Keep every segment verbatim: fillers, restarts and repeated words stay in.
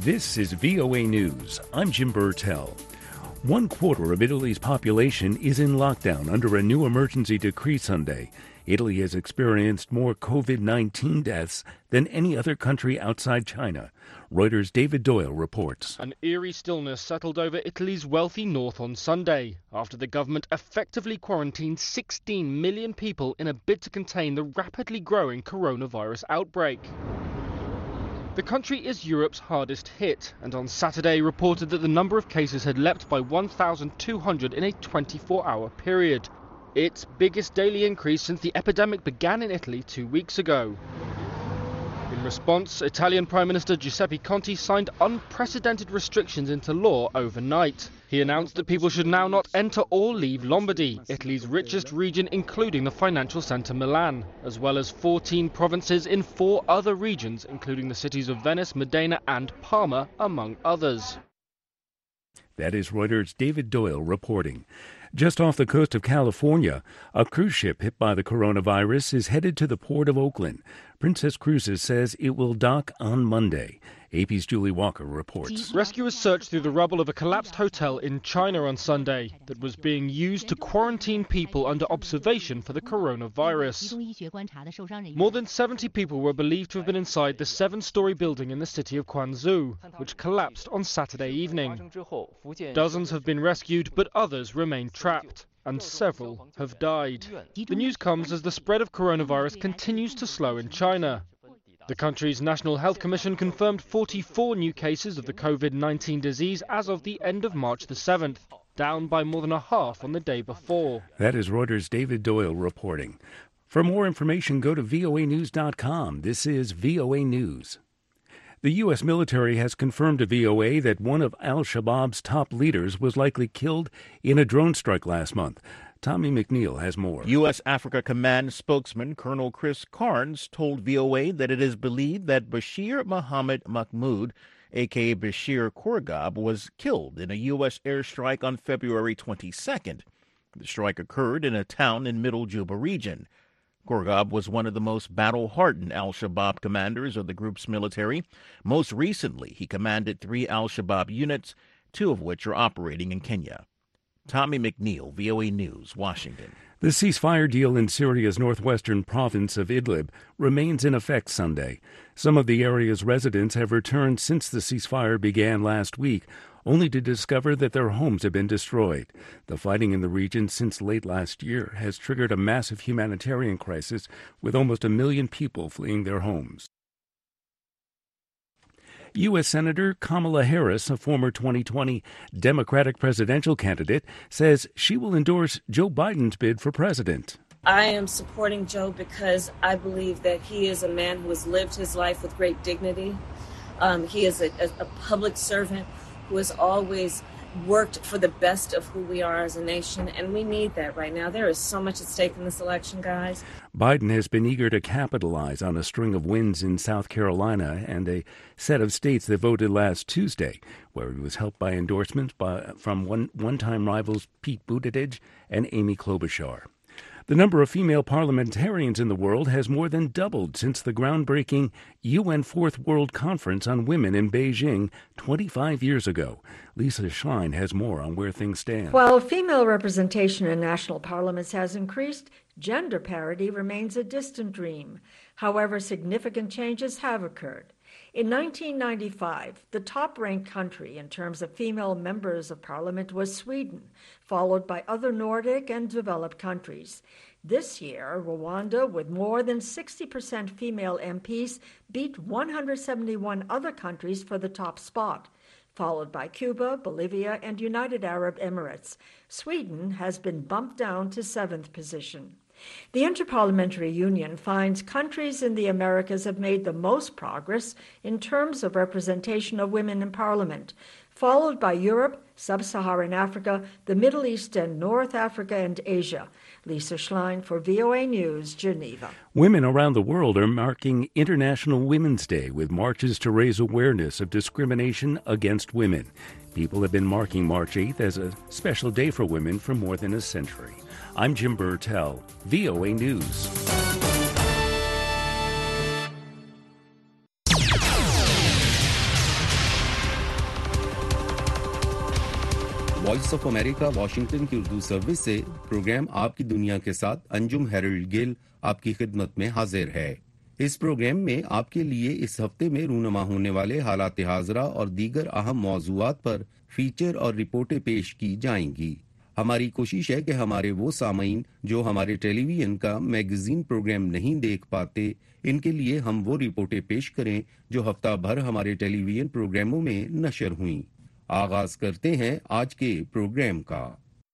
This is V O A News. I'm Jim Burtell. One quarter of Italy's population is in lockdown under a new emergency decree Sunday. Italy has experienced more COVID nineteen deaths than any other country outside China. Reuters' David Doyle reports. An eerie stillness settled over Italy's wealthy north on Sunday after the government effectively quarantined sixteen million people in a bid to contain the rapidly growing coronavirus outbreak. The country is Europe's hardest hit, and on Saturday reported that the number of cases had leapt by one thousand two hundred in a twenty-four hour period. Its biggest daily increase since the epidemic began in Italy two weeks ago. In response, Italian Prime Minister Giuseppe Conte signed unprecedented restrictions into law overnight. He announced that people should now not enter or leave Lombardy, Italy's richest region, including the financial centre Milan, as well as fourteen provinces in four other regions, including the cities of Venice, Modena and Parma, among others. That is Reuters' David Doyle reporting. Just off the coast of California, a cruise ship hit by the coronavirus is headed to the port of Oakland. Princess Cruises says it will dock on Monday. A P's Julie Walker reports. Rescuers searched through the rubble of a collapsed hotel in China on Sunday that was being used to quarantine people under observation for the coronavirus. More than seventy people were believed to have been inside the seven-story building in the city of Quanzhou, which collapsed on Saturday evening. Dozens have been rescued, but others remain trapped, and several have died. The news comes as the spread of coronavirus continues to slow in China. The country's National Health Commission confirmed forty-four new cases of the COVID nineteen disease as of the end of March the seventh, down by more than a half on the day before. That is Reuters' David Doyle reporting. For more information, go to V O A news dot com. This is V O A News. The U S military has confirmed to V O A that one of al-Shabaab's top leaders was likely killed in a drone strike last month. Tommy McNeil has more. U S Africa Command spokesman Colonel Chris Carnes told V O A that it is believed that Bashir Mohammed Mahmoud, a k a. Bashir Korgab, was killed in a U S airstrike on February twenty-second. The strike occurred in a town in Middle Juba region. Korgab was one of the most battle-hardened al-Shabaab commanders of the group's military. Most recently, he commanded three al-Shabaab units, two of which are operating in Kenya. Tommy McNeil, V O A News, Washington. The ceasefire deal in Syria's northwestern province of Idlib remains in effect Sunday. Some of the area's residents have returned since the ceasefire began last week, only to discover that their homes have been destroyed. The fighting in the region since late last year has triggered a massive humanitarian crisis, with almost a million people fleeing their homes. U S. Senator Kamala Harris, a former twenty twenty Democratic presidential candidate, says she will endorse Joe Biden's bid for president. I am supporting Joe because I believe that he is a man who has lived his life with great dignity. Um, he is a, a, a public servant who has always worked for the best of who we are as a nation, and we need that right now. There is so much at stake in this election, guys. Biden has been eager to capitalize on a string of wins in South Carolina and a set of states that voted last Tuesday, where he was helped by endorsements by, from one, one-time rivals Pete Buttigieg and Amy Klobuchar. The number of female parliamentarians in the world has more than doubled since the groundbreaking U N Fourth World Conference on Women in Beijing twenty-five years ago. Lisa Schlein has more on where things stand. While female representation in national parliaments has increased, gender parity remains a distant dream. However, significant changes have occurred. In nineteen ninety-five, the top-ranked country in terms of female members of parliament was Sweden, followed by other Nordic and developed countries. This year, Rwanda, with more than sixty percent female M Ps, beat one hundred seventy-one other countries for the top spot, followed by Cuba, Bolivia, and United Arab Emirates. Sweden has been bumped down to seventh position. The Interparliamentary Union finds countries in the Americas have made the most progress in terms of representation of women in parliament, followed by Europe, Sub-Saharan Africa, the Middle East, and North Africa and Asia. Lisa Schlein for V O A News, Geneva. Women around the world are marking International Women's Day with marches to raise awareness of discrimination against women. People have been marking March eighth as a special day for women for more than a century. I'm Jim Burtell, V O A News. Voice of America Washington کی Urdu service سے programme آپ کی دنیا کے ساتھ انجم Herald گل آپ کی خدمت میں حاضر ہے۔ اس پروگرام میں آپ کے لیے اس ہفتے میں رونما ہونے والے حالات حاضرہ اور دیگر اہم موضوعات پر فیچر اور رپورٹیں پیش کی جائیں گی۔ ہماری کوشش ہے کہ ہمارے وہ سامعین جو ہمارے ٹیلی ویژن کا میگزین پروگرام نہیں دیکھ پاتے، ان کے لیے ہم وہ رپورٹیں پیش کریں جو ہفتہ بھر ہمارے ٹیلی ویژن پروگراموں میں نشر ہوئیں۔ آغاز کرتے ہیں آج کے پروگرام کا۔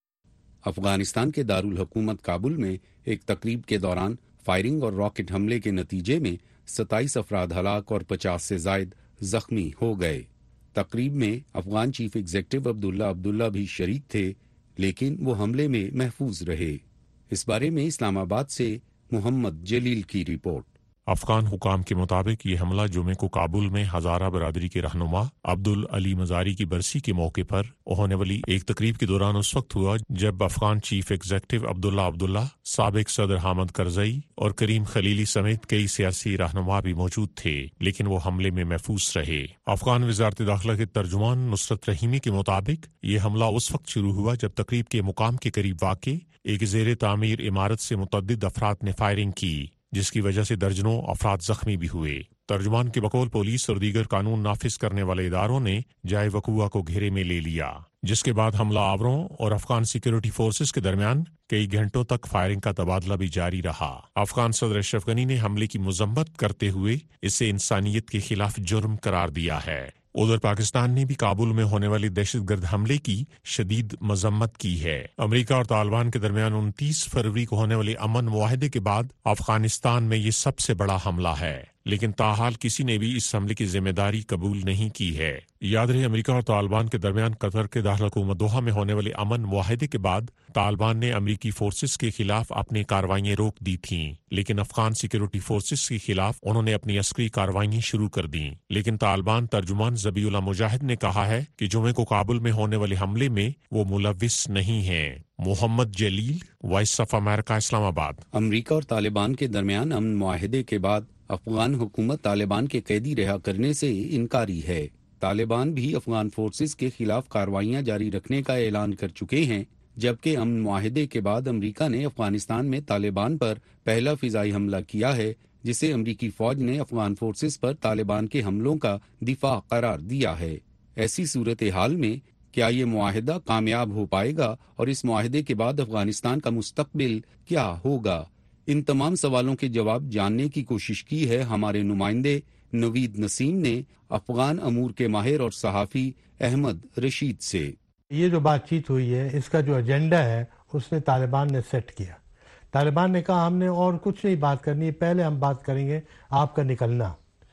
افغانستان کے دارالحکومت کابل میں ایک تقریب کے دوران فائرنگ اور راکٹ حملے کے نتیجے میں ستائیس افراد ہلاک اور پچاس سے زائد زخمی ہو گئے۔ تقریب میں Afghan chief executive Abdullah Abdullah بھی شریک تھے، لیکن وہ حملے میں محفوظ رہے۔ اس بارے میں اسلام آباد سے محمد جلیل کی رپورٹ۔ افغان حکام کے مطابق یہ حملہ جمعے کو کابل میں ہزارہ برادری کے رہنما عبدالعلی مزاری کی برسی کے موقع پر ہونے والی ایک تقریب کے دوران اس وقت ہوا جب Afghan chief executive Abdullah Abdullah, سابق صدر حامد کرزئی اور کریم خلیلی سمیت کئی سیاسی رہنما بھی موجود تھے، لیکن وہ حملے میں محفوظ رہے۔ افغان وزارت داخلہ کے ترجمان نصرت رحیمی کے مطابق یہ حملہ اس وقت شروع ہوا جب تقریب کے مقام کے قریب واقع ایک زیر تعمیر عمارت سے متعدد افراد نے فائرنگ کی، جس کی وجہ سے درجنوں افراد زخمی بھی ہوئے۔ ترجمان کے بقول پولیس اور دیگر قانون نافذ کرنے والے اداروں نے جائے وقوع کو گھیرے میں لے لیا، جس کے بعد حملہ آوروں اور افغان سیکیورٹی فورسز کے درمیان کئی گھنٹوں تک فائرنگ کا تبادلہ بھی جاری رہا۔ افغان صدر اشرف غنی نے حملے کی مذمت کرتے ہوئے اسے انسانیت کے خلاف جرم قرار دیا ہے۔ ادھر پاکستان نے بھی کابل میں ہونے والی دہشت گرد حملے کی شدید مذمت کی ہے۔ امریکہ اور طالبان کے درمیان انتیس فروری کو ہونے والے امن معاہدے کے بعد افغانستان میں یہ سب سے بڑا حملہ ہے، لیکن تاحال کسی نے بھی اس حملے کی ذمہ داری قبول نہیں کی ہے۔ یاد رہے امریکہ اور طالبان کے درمیان قطر کے دارالحکومت دوحہ میں ہونے والے امن معاہدے کے بعد طالبان نے امریکی فورسز کے خلاف اپنی کارروائیاں روک دی تھیں، لیکن افغان سیکیورٹی فورسز کے خلاف انہوں نے اپنی عسکری کارروائیاں شروع کر دیں۔ لیکن طالبان ترجمان ذبیح اللہ مجاہد نے کہا ہے کہ جمعے کو کابل میں ہونے والے حملے میں وہ ملوث نہیں ہیں۔ محمد جلیل، وائس آف امریکہ، اسلام آباد۔ امریکہ اور طالبان کے درمیان امن معاہدے کے بعد افغان حکومت طالبان کے قیدی رہا کرنے سے انکاری ہے۔ طالبان بھی افغان فورسز کے خلاف کارروائیاں جاری رکھنے کا اعلان کر چکے ہیں، جبکہ امن معاہدے کے بعد امریکہ نے افغانستان میں طالبان پر پہلا فضائی حملہ کیا ہے، جسے امریکی فوج نے افغان فورسز پر طالبان کے حملوں کا دفاع قرار دیا ہے۔ ایسی صورتحال میں کیا یہ معاہدہ کامیاب ہو پائے گا، اور اس معاہدے کے بعد افغانستان کا مستقبل کیا ہوگا؟ ان تمام سوالوں کے جواب جاننے کی کوشش کی ہے ہمارے نمائندے نوید نسیم نے افغان امور کے ماہر اور صحافی احمد رشید سے۔ یہ جو بات چیت ہوئی ہے، اس کا جو ایجنڈا ہے اس نے طالبان نے سیٹ کیا۔ طالبان نے کہا ہم نے اور کچھ نہیں بات کرنی، پہلے ہم بات کریں گے آپ کا نکلنا،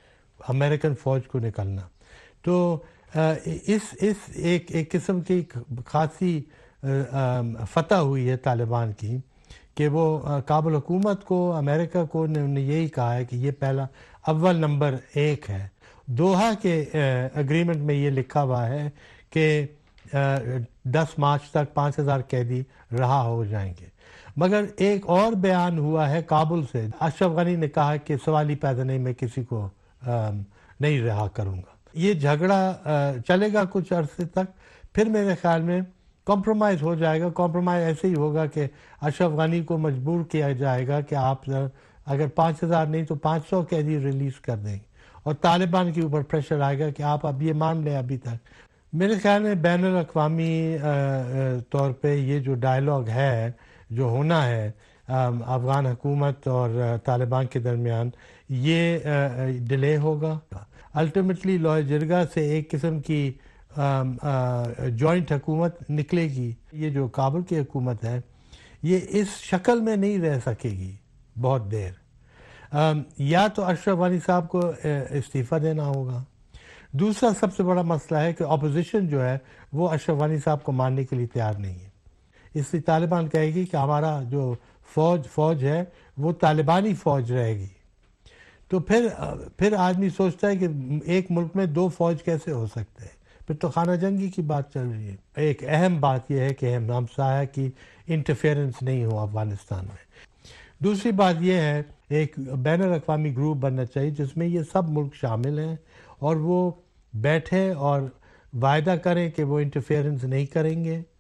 امریکن فوج کو نکلنا۔ تو اس اس ایک ایک قسم کی خاصی فتح ہوئی ہے طالبان کی کہ وہ کابل حکومت کو، امریکہ کو نے یہی کہا ہے کہ یہ پہلا اول نمبر ایک ہے۔ دوحہ کے اگریمنٹ میں یہ لکھا ہوا ہے کہ دس مارچ تک پانچ ہزار قیدی رہا ہو جائیں گے، مگر ایک اور بیان ہوا ہے کابل سے، اشرف غنی نے کہا کہ سوال ہی پیدا نہیں، میں کسی کو نہیں رہا کروں گا۔ یہ جھگڑا چلے گا کچھ عرصے تک، پھر میرے خیال میں کمپرومائز ہو جائے گا۔ کمپرومائز ایسے ہی ہوگا کہ اشرف غنی کو مجبور کیا جائے گا کہ آپ اگر پانچ ہزار نہیں تو پانچ سو قیدی ریلیز کر دیں، اور طالبان کے اوپر پریشر آئے گا کہ آپ اب یہ مان لیں۔ ابھی تک میرے خیال میں بین الاقوامی طور پہ یہ جو ڈائلاگ ہے جو ہونا ہے افغان حکومت اور طالبان کے درمیان، یہ ڈیلے ہوگا۔ الٹیمیٹلی لوہے جرگہ سے ایک قسم کی جوائنٹ حکومت نکلے گی۔ یہ جو کابل کی حکومت ہے یہ اس شکل میں نہیں رہ سکے گی بہت دیر، یا تو اشرف غنی صاحب کو استعفیٰ دینا ہوگا۔ دوسرا سب سے بڑا مسئلہ ہے کہ اپوزیشن جو ہے وہ اشرف غنی صاحب کو ماننے کے لیے تیار نہیں ہے، اس لیے طالبان کہے گی کہ ہمارا جو فوج فوج ہے وہ طالبانی فوج رہے گی۔ تو پھر پھر آدمی سوچتا ہے کہ ایک ملک میں دو فوج کیسے ہو سکتے ہیں، پھر تو خانہ جنگی کی بات چل رہی ہے۔ ایک اہم بات یہ ہے کہ ہمسایہ کی انٹرفیئرنس نہیں ہو افغانستان میں۔ دوسری بات یہ ہے ایک بین الاقوامی گروپ بننا چاہیے جس میں یہ سب ملک شامل ہیں، اور وہ بیٹھے اور وعدہ کریں کہ وہ انٹرفیئرنس نہیں کریں گے،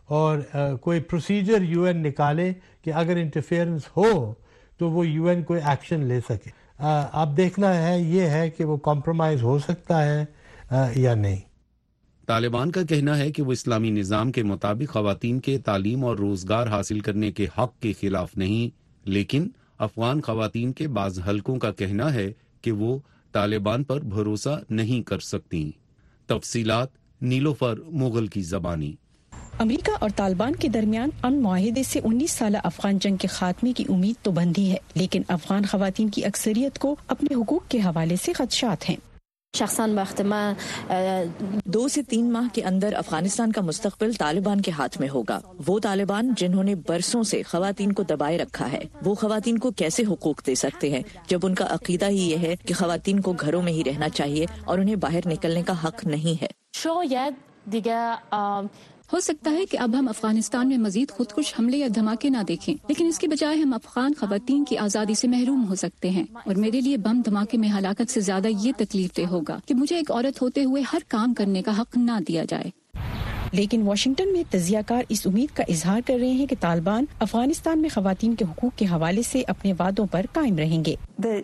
اور کوئی پروسیجر یو این نکالے کہ اگر انٹرفیئرنس ہو تو وہ یو این کوئی ایکشن لے سکے. اب دیکھنا ہے یہ ہے کہ وہ کمپرومائز ہو سکتا ہے یا نہیں. طالبان کا کہنا ہے کہ وہ اسلامی نظام کے مطابق خواتین کے تعلیم اور روزگار حاصل کرنے کے حق کے خلاف نہیں، لیکن افغان خواتین کے بعض حلقوں کا کہنا ہے کہ وہ طالبان پر بھروسہ نہیں کر سکتی. تفصیلات نیلوفر مغل کی زبانی. امریکہ اور طالبان کے درمیان امن معاہدے سے انیس سالہ افغان جنگ کے خاتمے کی امید تو بندھی ہے، لیکن افغان خواتین کی اکثریت کو اپنے حقوق کے حوالے سے خدشات ہیں. شخصاً وقت میں دو سے تین ماہ کے اندر افغانستان کا مستقبل طالبان کے ہاتھ میں ہوگا. وہ طالبان جنہوں نے برسوں سے خواتین کو دبائے رکھا ہے، وہ خواتین کو کیسے حقوق دے سکتے ہیں جب ان کا عقیدہ ہی یہ ہے کہ خواتین کو گھروں میں ہی رہنا چاہیے اور انہیں باہر نکلنے کا حق نہیں ہے. شاید دیگر ہو سکتا ہے کہ اب ہم افغانستان میں مزید خودکش حملے یا دھماکے نہ دیکھیں، لیکن اس کے بجائے ہم افغان خواتین کی آزادی سے محروم ہو سکتے ہیں. اور میرے لیے بم دھماکے میں ہلاکت سے زیادہ یہ تکلیف دہ ہوگا کہ مجھے ایک عورت ہوتے ہوئے ہر کام کرنے کا حق نہ دیا جائے. لیکن واشنگٹن میں تجزیہ کار اس امید کا اظہار کر رہے ہیں کہ طالبان افغانستان میں خواتین کے حقوق کے حوالے سے اپنے وعدوں پر قائم رہیں گے.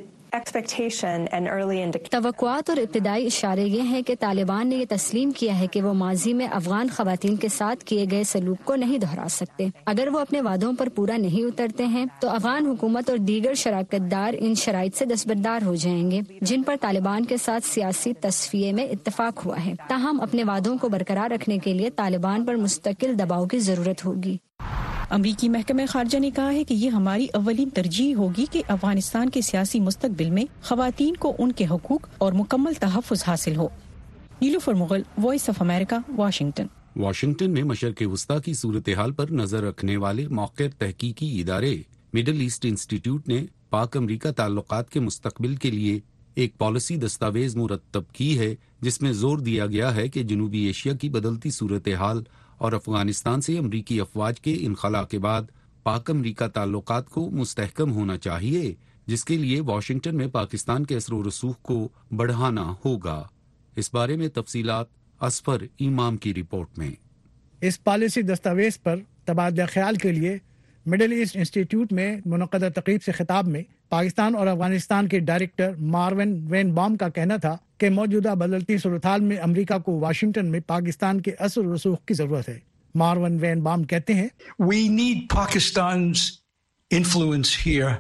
توقعات اور ابتدائی اشارے یہ ہیں کہ طالبان نے یہ تسلیم کیا ہے کہ وہ ماضی میں افغان خواتین کے ساتھ کیے گئے سلوک کو نہیں دہرا سکتے. اگر وہ اپنے وعدوں پر پورا نہیں اترتے ہیں تو افغان حکومت اور دیگر شراکت دار ان شرائط سے دستبردار ہو جائیں گے جن پر طالبان کے ساتھ سیاسی تصفیے میں اتفاق ہوا ہے. تاہم اپنے وعدوں کو برقرار رکھنے کے لیے طالبان پر مستقل دباؤ کی ضرورت ہوگی. امریکی محکمہ خارجہ نے کہا ہے کہ یہ ہماری اولین ترجیح ہوگی کہ افغانستان کے سیاسی مستقبل میں خواتین کو ان کے حقوق اور مکمل تحفظ حاصل ہو. Nilofar Mughal, Voice of America, Washington. Washington میں مشرق وسطی کی صورتحال پر نظر رکھنے والے موقر تحقیقی ادارے مڈل ایسٹ انسٹیٹیوٹ نے پاک امریکہ تعلقات کے مستقبل کے لیے ایک پالیسی دستاویز مرتب کی ہے جس میں زور دیا گیا ہے کہ جنوبی ایشیا کی بدلتی صورتحال اور افغانستان سے امریکی افواج کے انخلاء کے بعد پاک امریکہ تعلقات کو مستحکم ہونا چاہیے، جس کے لیے واشنگٹن میں پاکستان کے اثر و رسوخ کو بڑھانا ہوگا. اس بارے میں تفصیلات اصفر امام کی رپورٹ میں. اس پالیسی دستاویز پر تبادلہ خیال کے لیے مڈل ایسٹ انسٹیٹیوٹ میں منعقدہ تقریب سے خطاب میں پاکستان اور افغانستان کے ڈائریکٹر مارون وین بام کا کہنا تھا کہ موجودہ بدلتی صورتحال میں امریکہ کو واشنگٹن میں پاکستان کے اثر و رسوخ کی ضرورت ہے. مارون وین بام کہتے ہیں We need Pakistan's influence here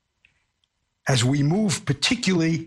as we move, particularly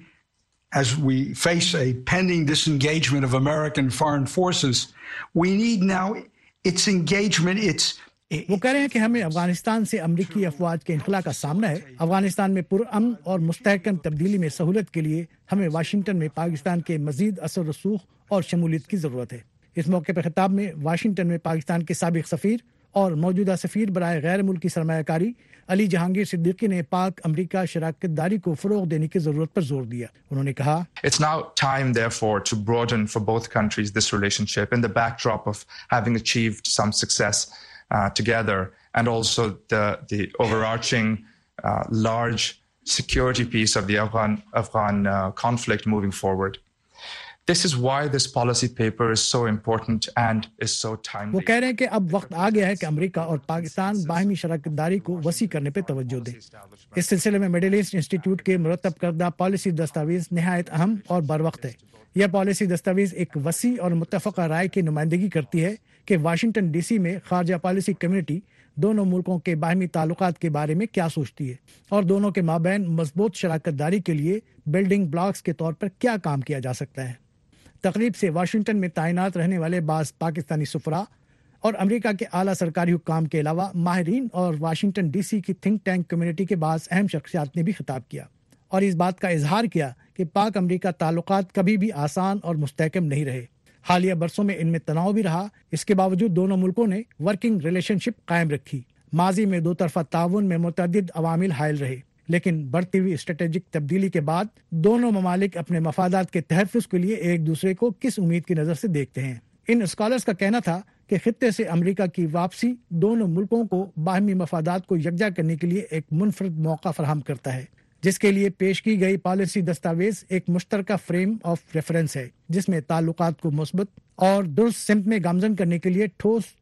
as we face a pending disengagement of American foreign forces. We need now its engagement, its وہ کہہ رہے ہیں کہ ہمیں افغانستان سے امریکی افواج کے انخلاء کا سامنا ہے. افغانستان میں پرامن اور مستحکم تبدیلی میں سہولت کے لیے ہمیں واشنگٹن میں پاکستان کے مزید اثر رسوخ اور شمولیت کی ضرورت ہے. اس موقع پر خطاب میں واشنگٹن میں پاکستان کے سابق سفیر اور موجودہ سفیر برائے غیر ملکی سرمایہ کاری علی جہانگیر صدیقی نے پاک امریکہ شراکت داری کو فروغ دینے کی ضرورت پر زور دیا. انہوں نے کہا It's now time therefore to broaden for both countries this relationship in the backdrop of having achieved some success Uh, together, and also the the overarching uh, large security piece of the Afghan Afghan uh, conflict moving forward. This is why this policy paper is so important and is so timely. وہ کہہ رہے ہیں کہ اب وقت آ گیا ہے کہ امریکہ اور پاکستان باہمی شراکت داری کو وسیع کرنے پہ توجہ دیں. اس سلسلے میں مڈل ایسٹ انسٹیٹیوٹ کے مرتب کردہ پالیسی دستاویز نہایت اہم اور بروقت ہے. یہ پالیسی دستاویز ایک وسیع اور متفقہ رائے کی نمائندگی کرتی ہے کہ واشنگٹن ڈی سی میں خارجہ پالیسی کمیونٹی دونوں ملکوں کے باہمی تعلقات کے بارے میں کیا سوچتی ہے اور دونوں کے مابین مضبوط شراکت داری کے لیے بلڈنگ بلاکس کے طور پر کیا کام کیا جا سکتا ہے. تقریب سے واشنگٹن میں تعینات رہنے والے بعض پاکستانی سفراء اور امریکہ کے اعلیٰ سرکاری حکام کے علاوہ ماہرین اور واشنگٹن ڈی سی کی تھنک ٹینک کمیونٹی کے بعض اہم شخصیات نے بھی خطاب کیا اور اس بات کا اظہار کیا کہ پاک امریکہ تعلقات کبھی بھی آسان اور مستحکم نہیں رہے. حالیہ برسوں میں ان میں تناؤ بھی رہا. اس کے باوجود دونوں ملکوں نے ورکنگ ریلیشن شپ قائم رکھی. ماضی میں دو طرفہ تعاون میں متعدد عوامل حائل رہے، لیکن بڑھتی ہوئی اسٹریٹجک تبدیلی کے بعد دونوں ممالک اپنے مفادات کے تحفظ کے لیے ایک دوسرے کو کس امید کی نظر سے دیکھتے ہیں. ان اسکالرز کا کہنا تھا کہ خطے سے امریکہ کی واپسی دونوں ملکوں کو باہمی مفادات کو یکجا کرنے کے لیے ایک منفرد موقع فراہم کرتا ہے، جس کے لیے پیش کی گئی پالیسی دستاویز ایک مشترکہ فریم آف ریفرنس ہے جس میں تعلقات کو مثبت اور درست سمت میں گامزن کرنے کے لیے ٹھوس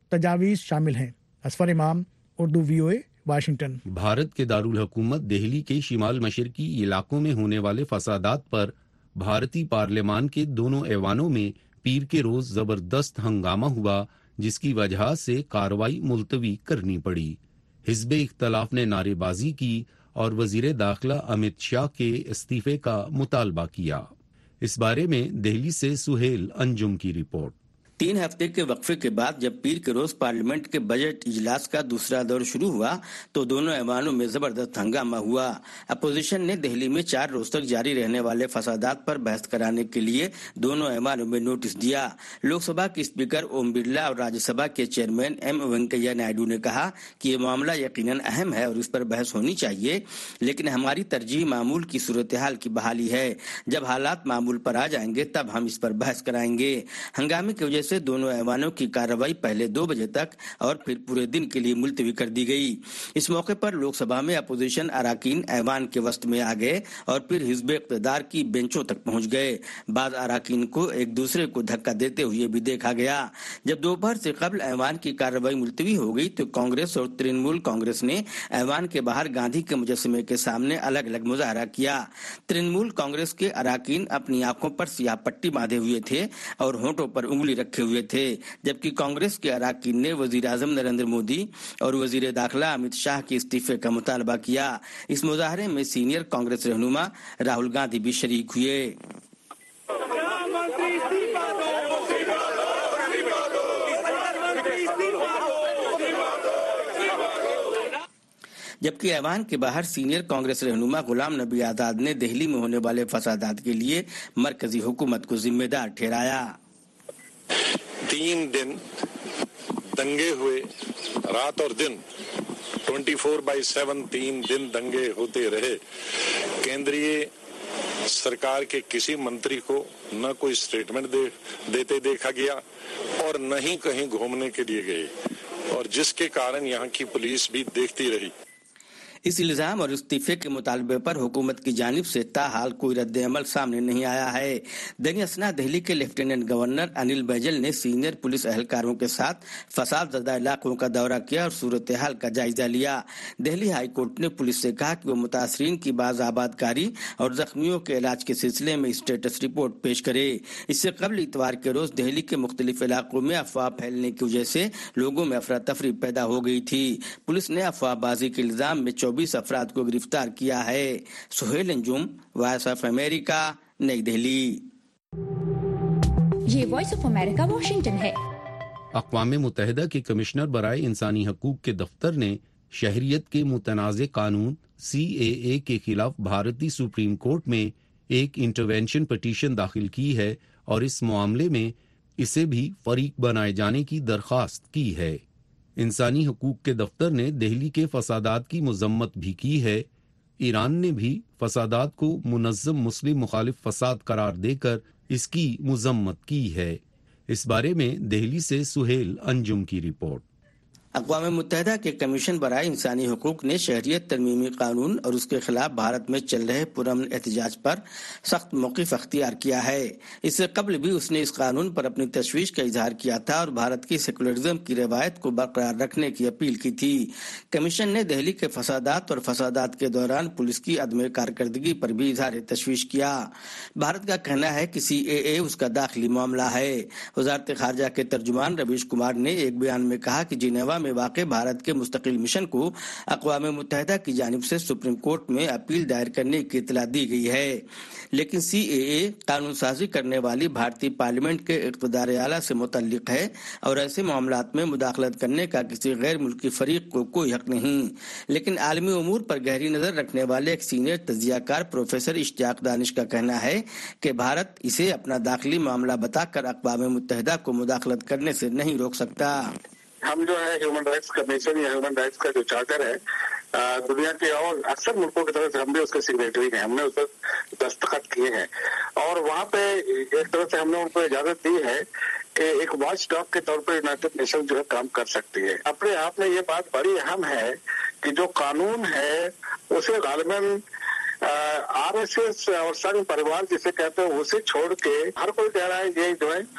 تجاویز شامل ہیں۔ Asfar Imam, Urdu V O A, Washington. Bharat کے دارالحکومت دہلی کے شمال مشرقی علاقوں میں ہونے والے فسادات پر بھارتی پارلیمان کے دونوں ایوانوں میں پیر کے روز زبردست ہنگامہ ہوا، جس کی وجہ سے کارروائی ملتوی کرنی پڑی۔ حزب اختلاف نے نعرے بازی کی اور وزیر داخلہ امت شاہ کے استعفے کا مطالبہ کیا۔ اس بارے میں دہلی سے سہیل انجم کی رپورٹ۔ تین ہفتے کے وقفے کے بعد جب پیر کے روز پارلیمنٹ کے بجٹ اجلاس کا دوسرا دور شروع ہوا تو دونوں ایوانوں میں زبردست ہنگامہ ہوا۔ اپوزیشن نے دہلی میں چار روز تک جاری رہنے والے فسادات پر بحث کرانے کے لیے دونوں ایوانوں میں نوٹس دیا۔ لوک سبھا کے اسپیکر اوم برلا اور راجیہ سبھا کے چیئرمین ایم وینکیا نائیڈو نے کہا کہ یہ معاملہ یقیناً اہم ہے اور اس پر بحث ہونی چاہیے، لیکن ہماری ترجیح معمول کی صورتحال کی بحالی ہے۔ جب حالات معمول پر آ جائیں گے تب ہم اس پر بحث کرائیں گے۔ ہنگامے کی وجہ سے دونوں ایوانوں کی کارروائی پہلے دو بجے تک اور پھر پورے دن کے لیے ملتوی کر دی گئی۔ اس موقع پر لوک سبھا میں اپوزیشن اراکین ایوان کے وسط میں آ گئے اور پھر حزب اقتدار کی بینچوں تک پہنچ گئے۔ بعض اراکین کو ایک دوسرے کو دھکا دیتے ہوئے بھی دیکھا گیا۔ جب دوپہر سے قبل ایوان کی کارروائی ملتوی ہو گئی تو کانگریس اور ترنمول کانگریس نے ایوان کے باہر گاندھی کے مجسمے کے سامنے الگ الگ مظاہرہ کیا۔ ترنمول کانگریس کے اراکین اپنی آنکھوں پر سیاہ پٹی باندھے ہوئے تھے اور ہونٹوں پر انگلی رکھے ہوئے تھے، جبکہ کانگریس کے اراکین نے وزیر اعظم نریندر مودی اور وزیر داخلہ امت شاہ کے استعفے کا مطالبہ کیا۔ اس مظاہرے میں سینئر کانگریس رہنما راہل گاندھی بھی شریک ہوئے۔ جبکہ ایوان کے باہر سینئر کانگریس رہنما غلام نبی آزاد نے دہلی میں ہونے والے فسادات کے لیے مرکزی حکومت کو ذمہ دار ٹھہرایا۔ تین دن دنگے ہوئے، رات اور دن ٹوینٹی فور بائی سیون تین دن دنگے ہوتے رہے۔ کیندری سرکار کے کسی منتری کو نہ کوئی اسٹیٹمنٹ دے دیتے دیکھا گیا اور نہ ہی کہیں گھومنے کے لیے گئے، اور جس کے کارن یہاں کی پولیس بھی دیکھتی رہی۔ اس الزام اور استعفے کے مطالبے پر حکومت کی جانب سے تاحال کوئی رد عمل سامنے نہیں آیا ہے۔ دینی اسنا دہلی کے لیفٹیننٹ گورنر انل بیجل نے سینئر پولیس اہلکاروں کے ساتھ فساد زدہ علاقوں کا دورہ کیا اور صورتحال کا جائزہ لیا۔ دہلی ہائی کورٹ نے پولیس سے کہا کہ وہ متاثرین کی باز آباد کاری اور زخمیوں کے علاج کے سلسلے میں اسٹیٹس رپورٹ پیش کرے۔ اس سے قبل اتوار کے روز دہلی کے مختلف علاقوں میں افواہ پھیلنے کی وجہ سے لوگوں میں افراتفری پیدا ہو گئی تھی۔ پولیس نے افواہ بازی کے الزام میں چوبیس افراد کو گرفتار کیا ہے۔ Sohail Anjum, Voice of America, نئی دہلی۔ یہ وائس آف امریکہ واشنگٹن ہے۔ اقوام متحدہ کے کمشنر برائے انسانی حقوق کے دفتر نے شہریت کے متنازع قانون سی اے اے کے خلاف بھارتی سپریم کورٹ میں ایک انٹروینشن پٹیشن داخل کی ہے اور اس معاملے میں اسے بھی فریق بنائے جانے کی درخواست کی ہے۔ انسانی حقوق کے دفتر نے دہلی کے فسادات کی مذمت بھی کی ہے۔ ایران نے بھی فسادات کو منظم مسلم مخالف فساد قرار دے کر اس کی مذمت کی ہے۔ اس بارے میں دہلی سے سہیل انجم کی رپورٹ۔ اقوام متحدہ کے کمیشن برائے انسانی حقوق نے شہریت ترمیمی قانون اور اس کے خلاف بھارت میں چل رہے پرامن احتجاج پر سخت موقف اختیار کیا ہے۔ اس سے قبل بھی اس نے اس قانون پر اپنی تشویش کا اظہار کیا تھا اور بھارت کی سیکولرزم کی روایت کو برقرار رکھنے کی اپیل کی تھی۔ کمیشن نے دہلی کے فسادات اور فسادات کے دوران پولیس کی عدم کارکردگی پر بھی اظہار تشویش کیا۔ بھارت کا کہنا ہے کہ سی اے اے اس کا داخلی معاملہ ہے۔ وزارت خارجہ کے ترجمان رویش کمار نے ایک بیان میں کہا کہ جنیوا میں واقع بھارت کے مستقل مشن کو اقوام متحدہ کی جانب سے سپریم کورٹ میں اپیل دائر کرنے کی اطلاع دی گئی ہے، لیکن سی اے اے قانون سازی کرنے والی بھارتی پارلیمنٹ کے اقتدار اعلیٰ سے متعلق ہے اور ایسے معاملات میں مداخلت کرنے کا کسی غیر ملکی فریق کو کوئی حق نہیں۔ لیکن عالمی امور پر گہری نظر رکھنے والے ایک سینئر تجزیہ کار پروفیسر اشتیاق دانش کا کہنا ہے کہ بھارت اسے اپنا داخلی معاملہ بتا کر اقوام متحدہ کو مداخلت کرنے سے نہیں روک سکتا۔ ہم جو ہے ہیومن رائٹس کمیشن یا ہیومن رائٹس کا جو چارٹر ہے دنیا کے اور اکثر ملکوں کی طرف سے ہم بھی اس کے سگریٹری ہیں، ہم نے اس پر دستخط کیے ہیں اور وہاں پہ ایک طرح سے ہم نے ان کو اجازت دی ہے کہ ایک واچ ڈاگ کے طور پر یونائٹڈ نیشن جو ہے کام کر سکتی ہے۔ اپنے آپ میں یہ بات بڑی اہم ہے کہ جو قانون ہے اسے غالباً आर एस एस और संघ परिवार जिसे कहते हैं उसे छोड़ के हर कोई कह रहा है ये जो है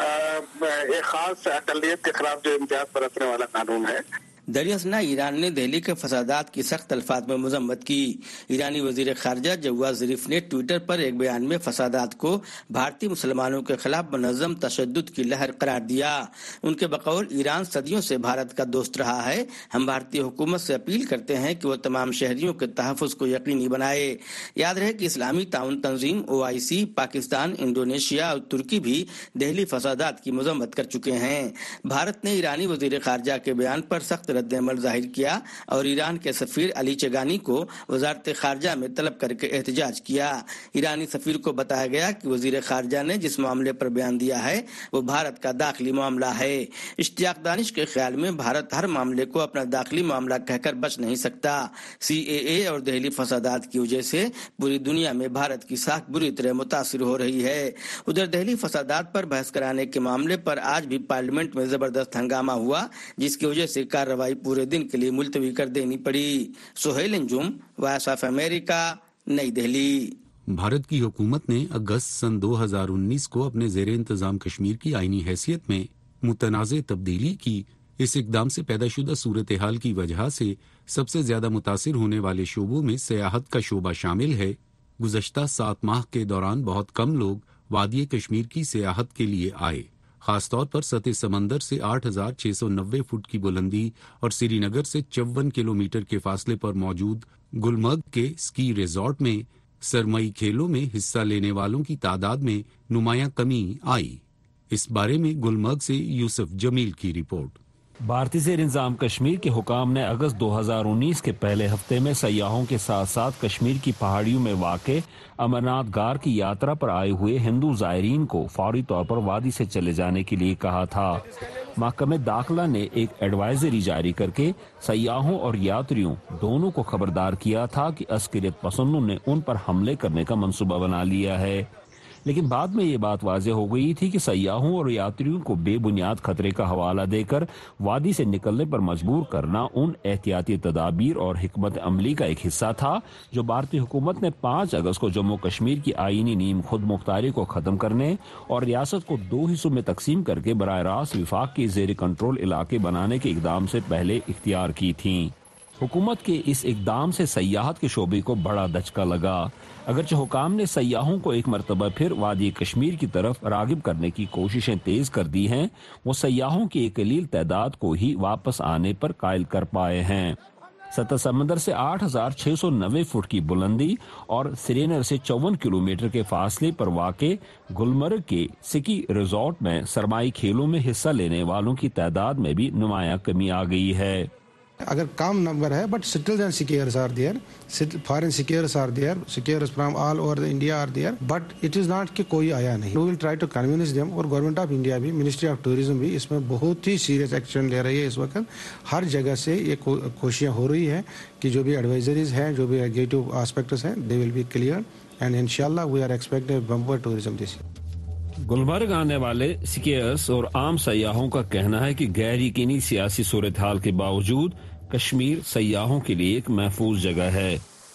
एक खास अकलियत के खिलाफ जो इम्तियाज बरतने वाला कानून है। दरियासना ईरान ने दिल्ली के फसादात की सख्त अल्फाज में मजम्मत की। ईरानी वजीर खारजा जवाद ज़रीफ ने ट्विटर पर एक बयान में फसादात को भारतीय मुसलमानों के खिलाफ मुनज़्ज़म तशद्दुद की लहर करार दिया। उनके बकौल ईरान सदियों से भारत का दोस्त रहा है। हम भारतीय हुकूमत से अपील करते हैं कि वो तमाम शहरियों के तहफ़्फ़ुज़ को यकीनी बनाए। याद रहे कि इस्लामी ताउन तंजीम ओ आई सी, पाकिस्तान, इंडोनेशिया और तुर्की भी दिल्ली फसादात की मजम्मत कर चुके हैं। भारत ने ईरानी वजीर खारजा के बयान पर सख्त रद्द-ए-अमल जाहिर किया और ईरान के सफीर अली चगानी को वजारत खारजा में तलब करके एहतजाज किया। ईरानी सफीर को बताया गया कि वजीर खारजा ने जिस मामले पर बयान दिया है वो भारत का दाखिली मामला है। इश्तियाक दानिश के ख्याल में भारत हर मामले को अपना दाखिली मामला कहकर बच नहीं सकता। सी ए ए और दिल्ली फसादात की वजह से पूरी दुनिया में भारत की साख बुरी तरह मुतासिर हो रही है। उधर दिल्ली फसादात पर बहस कराने के मामले पर आज भी पार्लियामेंट में जबरदस्त हंगामा हुआ, जिसकी वजह से कार्रवाई पूरे दिन के लिए मुलतवी कर देनी पड़ी। Sohail Anjum, Voice of America, नई दिल्ली। भारत की हुकूमत ने अगस्त सन दो हज़ार उन्नीस को अपने ज़ेरे इंतज़ाम कश्मीर की आईनी हैसियत में मुतनाज़े तब्दीली की। इस इक़दाम से पैदाशुदा सूरत हाल की वजह से सबसे ज्यादा मुतासिर होने वाले शोबों में सियाहत का शोबा शामिल है। गुज़श्ता सात माह के दौरान बहुत कम लोग वादी कश्मीर की सियाहत के लिए आए। खासतौर पर सतह समंदर से आठ हजार छह सौ नब्बे फुट की बुलंदी और श्रीनगर से चौवन किलोमीटर के फासले पर मौजूद गुलमर्ग के स्की रिजॉर्ट में सरमई खेलों में हिस्सा लेने वालों की तादाद में नुमायां कमी आई। इस बारे में गुलमर्ग से यूसुफ जमील की रिपोर्ट। भारतीय ज़ेर इंतज़ाम कश्मीर के हुकाम ने अगस्त दो हज़ार उन्नीस के पहले हफ्ते में सयाहों के साथ साथ कश्मीर की पहाड़ियों में वाक़े अमरनाथ गार की यात्रा पर आए हुए हिंदू ज़ायरीन को फौरी तौर पर वादी से चले जाने के लिए कहा था। महकमे दाखिला ने एक एडवाइजरी जारी करके सयाहों और यात्रियों दोनों को खबरदार किया था कि अस्करियत पसंदों ने उन पर हमले करने का मंसूबा बना लिया है, लेकिन बाद में ये बात वाज़ेह हो गई थी कि सयाहों और यात्रियों को बेबुनियाद खतरे का हवाला देकर वादी से निकलने पर मजबूर करना उन एहतियाती तदाबीर और हिकमत अमली का एक हिस्सा था जो भारतीय हुकूमत ने पाँच अगस्त को जम्मू कश्मीर की आईनी नीम खुद मुख्तारी को ख़त्म करने और रियासत को दो हिस्सों में तकसीम करके बराह रास्त विफाक के ज़ेर कंट्रोल इलाके बनाने के इक़दाम से पहले इख्तियार की थी। हुकूमत के इस इक़दाम से सयाहत के शोबे को बड़ा दचका लगा। अगरचे हुकाम ने सयाहों को एक मरतबा फिर वादी कश्मीर की तरफ रागिब करने की कोशिशें तेज कर दी हैं, वो सयाहों की एक कलील तादाद को ही वापस आने पर कायल कर पाए हैं। सतह समंदर से आठ हजार छह सौ नब्बे फुट की बुलंदी और श्रीनगर से चौवन किलोमीटर के फासले पर वाक़े गुलमर्ग के स्की रिजॉर्ट में सरमाई खेलों में हिस्सा लेने वालों की तादाद में भी नुमायां कमी आ गई है। अगर कम नंबर है but citizen skiers are there, foreign skiers are there, skiers from all over the India are there, but it is not कि कोई आया नहीं। We will try to convince them और गवर्नमेंट ऑफ इंडिया भी, ministry of tourism भी इसमें बहुत ही serious action ले रही है। इस वक्त हर जगह से ये कोशिशें हो रही है कि जो भी एडवाइजरीज हैं, जो भी नेगेटिव एस्पेक्ट्स हैं, they will be clear and इंशाल्लाह we are expecting bumper tourism this year. Gulmarg आने वाले स्कीयर्स और आम सयाहों का कहना है कि गैर यकीनी सियासी सूरत हाल के बावजूद कश्मीर सयाहों के लिए एक महफूज जगह है।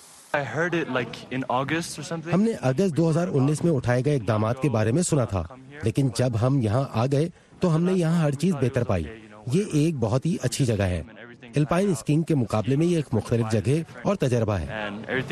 like हमने अगस्त दो हज़ार उन्नीस में उठाए गए इक़दामात के बारे में सुना था, लेकिन जब हम यहाँ आ गए तो हमने यहाँ हर चीज बेहतर पाई। ये एक बहुत ही अच्छी जगह है। एल्पाइन स्कीइंग के मुकाबले में ये एक मुख्तलिफ जगह और तजर्बा है।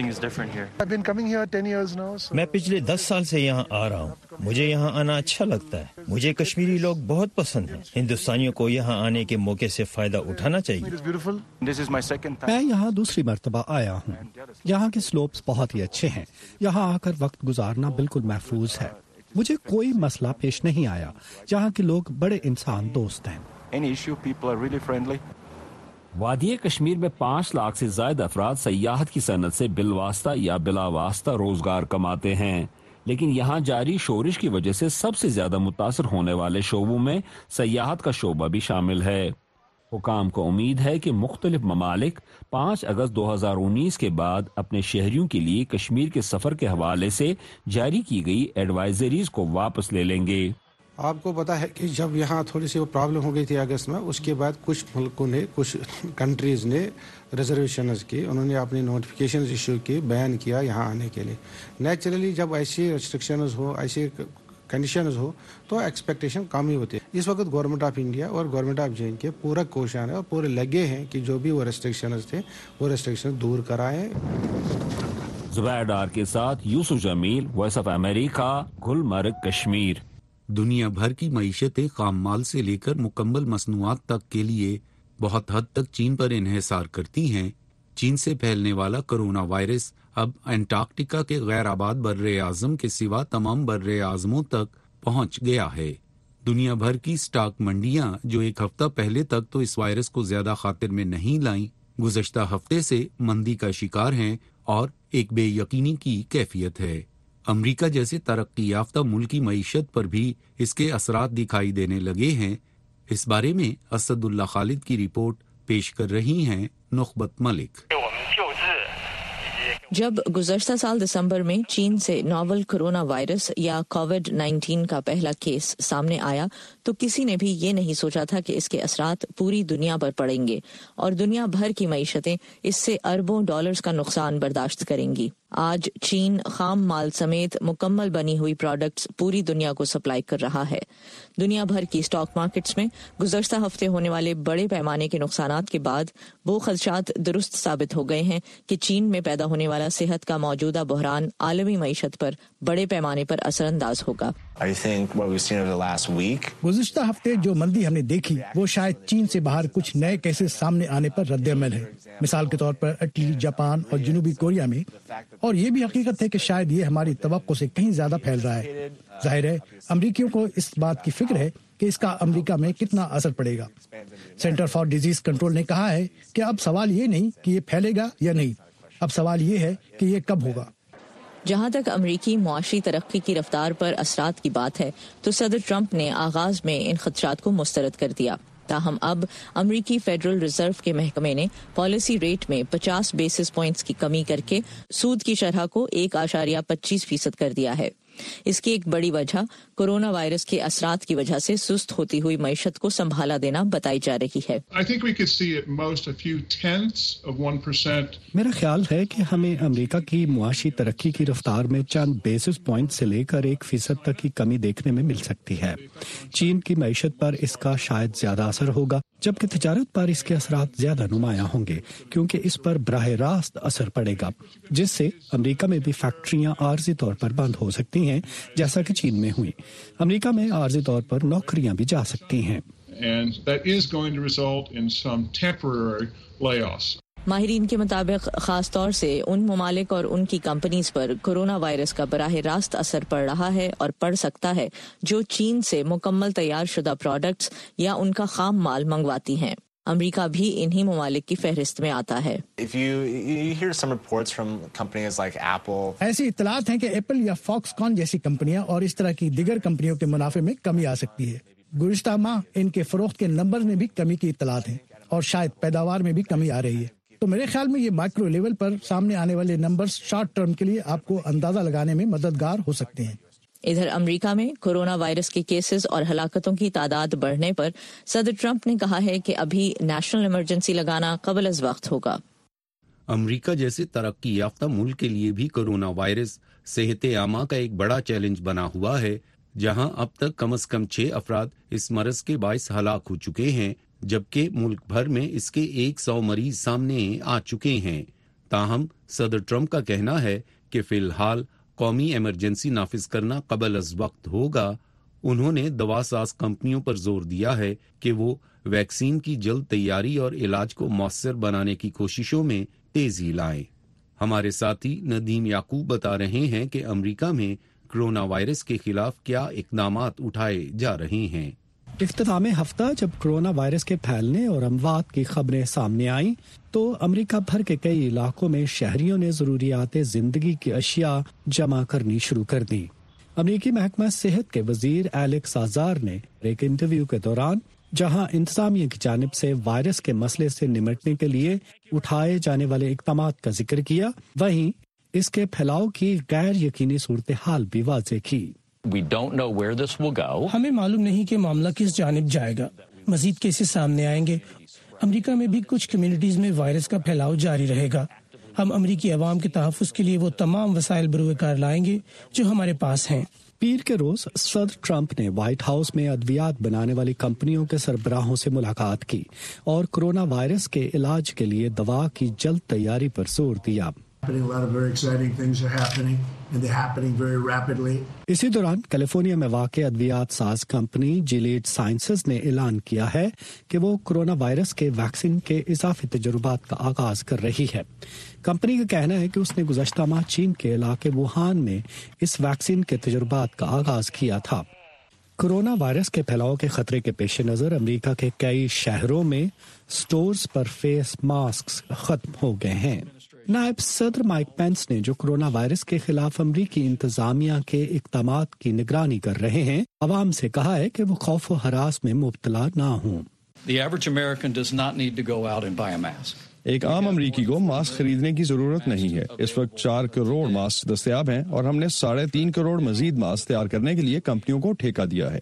मैं पिछले दस साल से यहाँ आ रहा हूँ। मुझे यहाँ आना अच्छा लगता है। मुझे कश्मीरी लोग बहुत पसंद हैं। हिंदुस्तानियों को यहाँ आने के मौके से फायदा उठाना चाहिए। मैं यहाँ दूसरी मरतबा आया हूँ। यहाँ के स्लोप्स बहुत ही अच्छे हैं। यहाँ आकर वक्त गुजारना बिल्कुल महफूज है। मुझे कोई मसला पेश नहीं आया। यहाँ के लोग बड़े इंसान दोस्त हैं। वादी कश्मीर में पाँच लाख से ज्यादा अफराद सयाहत की सनत से बिलवास्ता या बिलावास्ता रोजगार कमाते हैं, लेकिन यहाँ जारी शोरिश की वजह से सबसे ज्यादा मुतासर होने वाले शोबों में सयाहत का शोबा भी शामिल है। हुकाम को उम्मीद है कि मुख्तलिफ ममालिक पाँच अगस्त दो हज़ार उन्नीस के बाद अपने शहरियों के लिए कश्मीर के सफर के हवाले से जारी की गई एडवाइजरीज को वापस ले लेंगे। آپ کو پتا ہے کہ جب یہاں تھوڑی سی وہ پرابلم ہو گئی تھی اگست میں، اس کے بعد کچھ ملکوں نے، کچھ کنٹریز نے ریزرویشنز کی، انہوں نے اپنی نوٹیفیکیشنز ایشو کی، بین کیا یہاں آنے کے لیے. نیچرلی جب ایسی ریسٹرکشنز ہو، ایسی کنڈیشنز ہو تو ایکسپیکٹیشن کم ہی ہوتی ہے. اس وقت گورنمنٹ آف انڈیا اور government of J and K پورا کوشاں ہے اور پورے لگے ہیں کہ جو بھی وہ ریسٹرکشنز تھے وہ ریسٹرکشن دور کرائیں. زبیر ڈار کے ساتھ Yousuf Jamil, Voice of America, Gulmarg, Kashmir. دنیا بھر کی معیشتیں خام مال سے لے کر مکمل مصنوعات تک کے لیے بہت حد تک چین پر انحصار کرتی ہیں. چین سے پھیلنے والا کرونا وائرس اب انٹارکٹیکا کے غیر آباد بر اعظم کے سوا تمام بر اعظموں تک پہنچ گیا ہے. دنیا بھر کی سٹاک منڈیاں جو ایک ہفتہ پہلے تک تو اس وائرس کو زیادہ خاطر میں نہیں لائیں، گزشتہ ہفتے سے مندی کا شکار ہیں اور ایک بے یقینی کی کیفیت ہے. امریکہ جیسے ترقی یافتہ ملکی معیشت پر بھی اس کے اثرات دکھائی دینے لگے ہیں. اس بارے میں اسد اللہ خالد کی رپورٹ پیش کر رہی ہیں نخبت ملک. جب گزشتہ سال دسمبر میں چین سے ناول کرونا وائرس یا کووڈ نائنٹین کا پہلا کیس سامنے آیا تو کسی نے بھی یہ نہیں سوچا تھا کہ اس کے اثرات پوری دنیا پر پڑیں گے اور دنیا بھر کی معیشتیں اس سے اربوں ڈالرز کا نقصان برداشت کریں گی. آج چین خام مال سمیت مکمل بنی ہوئی پروڈکٹس پوری دنیا کو سپلائی کر رہا ہے. دنیا بھر کی اسٹاک مارکیٹس میں گزشتہ ہفتے ہونے والے بڑے پیمانے کے نقصانات کے بعد وہ خدشات درست ثابت ہو گئے ہیں کہ چین میں پیدا ہونے والا صحت کا موجودہ بحران عالمی معیشت پر بڑے پیمانے پر اثر انداز ہوگا. گزشتہ ہفتے جو مندی ہم نے دیکھی وہ شاید چین سے باہر کچھ نئے کیسز سامنے آنے پر رد عمل ہے. مثال کے طور پر اٹلی، جاپان اور جنوبی کوریا میں. اور یہ بھی حقیقت ہے کہ شاید یہ ہماری توقع سے کہیں زیادہ پھیل رہا ہے. ظاہر ہے امریکیوں کو اس بات کی فکر ہے کہ اس کا امریکہ میں کتنا اثر پڑے گا. سینٹر فار ڈیزیز کنٹرول نے کہا ہے کہ اب سوال یہ نہیں کہ یہ پھیلے گا یا نہیں، اب سوال یہ ہے کہ یہ کب ہوگا. جہاں تک امریکی معاشی ترقی کی رفتار پر اثرات کی بات ہے تو صدر ٹرمپ نے آغاز میں ان خدشات کو مسترد کر دیا. تاہم اب امریکی فیڈرل ریزرو کے محکمے نے پالیسی ریٹ میں پچاس بیسس پوائنٹس کی کمی کر کے سود کی شرح کو ایک اشاریہ پچیس فیصد کر دیا ہے. اس کی ایک بڑی وجہ کورونا وائرس کے اثرات کی وجہ سے سست ہوتی ہوئی معیشت کو سنبھالا دینا بتائی جا رہی ہے. میرا خیال ہے کہ ہمیں امریکہ کی معاشی ترقی کی رفتار میں چند بیسس پوائنٹ سے لے کر ایک فیصد تک کی کمی دیکھنے میں مل سکتی ہے. چین کی معیشت پر اس کا شاید زیادہ اثر ہوگا، جبکہ تجارت پر اس کے اثرات زیادہ نمایاں ہوں گے کیونکہ اس پر براہ راست اثر پڑے گا، جس سے امریکہ میں بھی فیکٹریاں عارضی طور پر بند ہو سکتی ہیں جیسا کہ چین میں ہوئی. امریکہ میں عارضی طور پر نوکریاں بھی جا سکتی ہیں. ماہرین کے مطابق خاص طور سے ان ممالک اور ان کی کمپنیز پر کورونا وائرس کا براہ راست اثر پڑ رہا ہے اور پڑ سکتا ہے جو چین سے مکمل تیار شدہ پروڈکٹس یا ان کا خام مال منگواتی ہیں. امریکہ بھی انہی ممالک کی فہرست میں آتا ہے. ایسی اطلاعات ہیں کہ ایپل یا فاکس کان جیسی کمپنیاں اور اس طرح کی دیگر کمپنیوں کے منافع میں کمی آ سکتی ہے. گزشتہ ماہ ان کے فروخت کے نمبر میں بھی کمی کی اطلاعات ہیں اور شاید پیداوار میں بھی کمی آ رہی ہے. تو میرے خیال میں یہ مائکرو لیول پر سامنے آنے والے نمبرز شارٹ ٹرم کے لیے آپ کو اندازہ لگانے میں مددگار ہو سکتے ہیں. ادھر امریکہ میں کورونا وائرس کے کیسز اور ہلاکتوں کی تعداد بڑھنے پر صدر ٹرمپ نے کہا ہے کہ ابھی نیشنل ایمرجنسی لگانا قبل از وقت ہوگا. امریکہ جیسے ترقی یافتہ ملک کے لیے بھی کورونا وائرس صحت عامہ کا ایک بڑا چیلنج بنا ہوا ہے، جہاں اب تک کم از کم چھ افراد اس مرض کے باعث ہلاک ہو چکے ہیں، جبکہ ملک بھر میں اس کے ایک سو مریض سامنے آ چکے ہیں. تاہم صدر ٹرمپ کا کہنا ہے کہ فی الحال قومی ایمرجنسی نافذ کرنا قبل از وقت ہوگا. انہوں نے دوا ساز کمپنیوں پر زور دیا ہے کہ وہ ویکسین کی جلد تیاری اور علاج کو مؤثر بنانے کی کوششوں میں تیزی لائیں. ہمارے ساتھی ندیم یعقوب بتا رہے ہیں کہ امریکہ میں کرونا وائرس کے خلاف کیا اقدامات اٹھائے جا رہے ہیں. اختتام ہفتہ جب کرونا وائرس کے پھیلنے اور اموات کی خبریں سامنے آئیں تو امریکہ بھر کے کئی علاقوں میں شہریوں نے ضروریات زندگی کی اشیاء جمع کرنی شروع کر دی. امریکی محکمہ صحت کے وزیر ایلیکس آزار نے ایک انٹرویو کے دوران جہاں انتظامیہ کی جانب سے وائرس کے مسئلے سے نمٹنے کے لیے اٹھائے جانے والے اقدامات کا ذکر کیا، وہیں اس کے پھیلاؤ کی غیر یقینی صورتحال بھی واضح کی. We don't know where this will go. ہمیں معلوم نہیں کہ معاملہ کس جانب جائے گا. مزید کیسز سامنے آئیں گے. امریکہ میں بھی کچھ کمیونٹیز میں وائرس کا پھیلاؤ جاری رہے گا. ہم امریکی عوام کے تحفظ کے لیے وہ تمام وسائل بروئے کار لائیں گے جو ہمارے پاس ہیں. پیر کے روز صدر ٹرمپ نے وائٹ ہاؤس میں ادویات بنانے والی کمپنیوں کے سربراہوں سے ملاقات کی اور کورونا وائرس کے علاج کے لیے دوا کی جلد تیاری پر زور دیا. اسی دوران کیلیفورنیا میں واقع ادویات ساز کمپنی جیلیڈ سائنسز نے اعلان کیا ہے کہ وہ کورونا وائرس کے ویکسین کے اضافی تجربات کا آغاز کر رہی ہے. کمپنی کا کہنا ہے کہ اس نے گزشتہ ماہ چین کے علاقے ووہان میں اس ویکسین کے تجربات کا آغاز کیا تھا. کورونا وائرس کے پھیلاؤ کے خطرے کے پیش نظر امریکہ کے کئی شہروں میں سٹورز پر فیس ماسکس ختم ہو گئے ہیں. نائب صدر مائک پینس نے جو کورونا وائرس کے خلاف امریکی انتظامیہ کے اقدامات کی نگرانی کر رہے ہیں عوام سے کہا ہے کہ وہ خوف و ہراس میں مبتلا نہ ہوں. ایک عام امریکی کو ماسک خریدنے کی ضرورت نہیں ہے. اس وقت چار کروڑ ماسک دستیاب ہیں اور ہم نے ساڑھے تین کروڑ مزید ماسک تیار کرنے کے لیے کمپنیوں کو ٹھیکہ دیا ہے.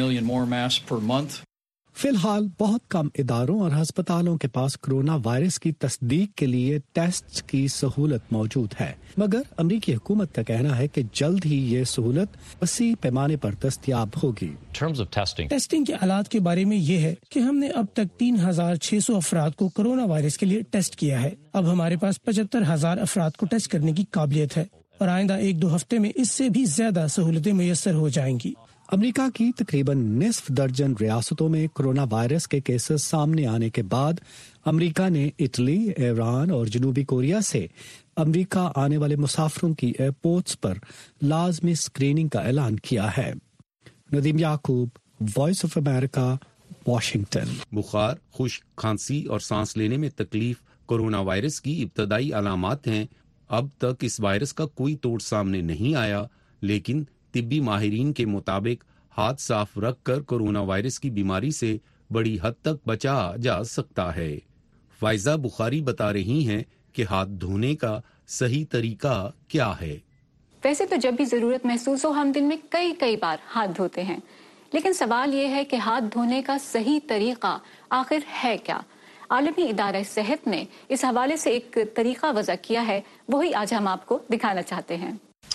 فی الحال بہت کم اداروں اور ہسپتالوں کے پاس کورونا وائرس کی تصدیق کے لیے ٹیسٹ کی سہولت موجود ہے، مگر امریکی حکومت کا کہنا ہے کہ جلد ہی یہ سہولت وسیع پیمانے پر دستیاب ہوگی. ٹیسٹنگ کے آلات کے بارے میں یہ ہے کہ ہم نے اب تک تین ہزار چھ سو افراد کو کورونا وائرس کے لیے ٹیسٹ کیا ہے. اب ہمارے پاس پچہتر ہزار افراد کو ٹیسٹ کرنے کی قابلیت ہے اور آئندہ ایک دو ہفتے میں اس سے بھی زیادہ سہولتیں میسر ہو جائیں گی. امریکہ کی تقریباً نصف درجن ریاستوں میں کورونا وائرس کے کیسز سامنے آنے کے بعد امریکہ نے اٹلی، ایران اور جنوبی کوریا سے امریکہ آنے والے مسافروں کی ایئرپورٹس پر لازمی اسکریننگ کا اعلان کیا ہے. Nadeem Yaqoob, Voice of America, Washington. بخار، خشک کھانسی اور سانس لینے میں تکلیف کورونا وائرس کی ابتدائی علامات ہیں. اب تک اس وائرس کا کوئی توڑ سامنے نہیں آیا، لیکن طبی ماہرین کے مطابق ہاتھ صاف رکھ کر کورونا وائرس کی بیماری سے بڑی حد تک بچا جا سکتا ہے. فائزہ بخاری بتا رہی ہیں کہ ہاتھ دھونے کا صحیح طریقہ کیا ہے. ویسے تو جب بھی ضرورت محسوس ہو ہم دن میں کئی کئی بار ہاتھ دھوتے ہیں، لیکن سوال یہ ہے کہ ہاتھ دھونے کا صحیح طریقہ آخر ہے کیا؟ عالمی ادارہ صحت نے اس حوالے سے ایک طریقہ وضع کیا ہے، وہی آج ہم آپ کو دکھانا چاہتے ہیں.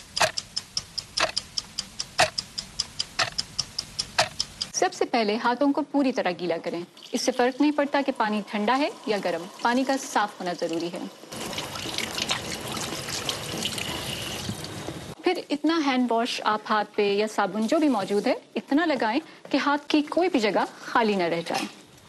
سب سے پہلے ہاتھوں کو پوری طرح گیلا کریں. اس سے فرق نہیں پڑتا کہ پانی ٹھنڈا ہے یا گرم، پانی کا صاف ہونا ضروری ہے. پھر اتنا ہینڈ واش آپ ہاتھ پہ یا صابن جو بھی موجود ہے اتنا لگائیں کہ ہاتھ کی کوئی بھی جگہ خالی نہ رہ جائے.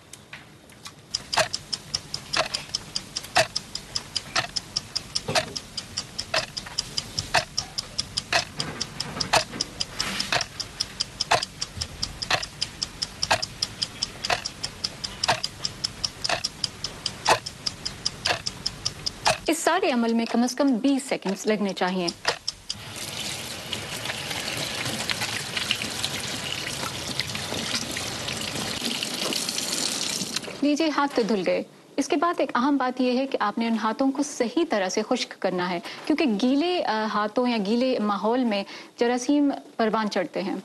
اس سارے عمل میں کم از کم بیس سیکنڈز لگنے چاہیے. لیجیے ہاتھ تو دھل گئے. اس کے بعد ایک اہم بات یہ ہے کہ آپ نے ان ہاتھوں کو صحیح طرح سے خشک کرنا ہے، کیونکہ گیلے ہاتھوں یا گیلے ماحول میں جراثیم پروان چڑھتے ہیں.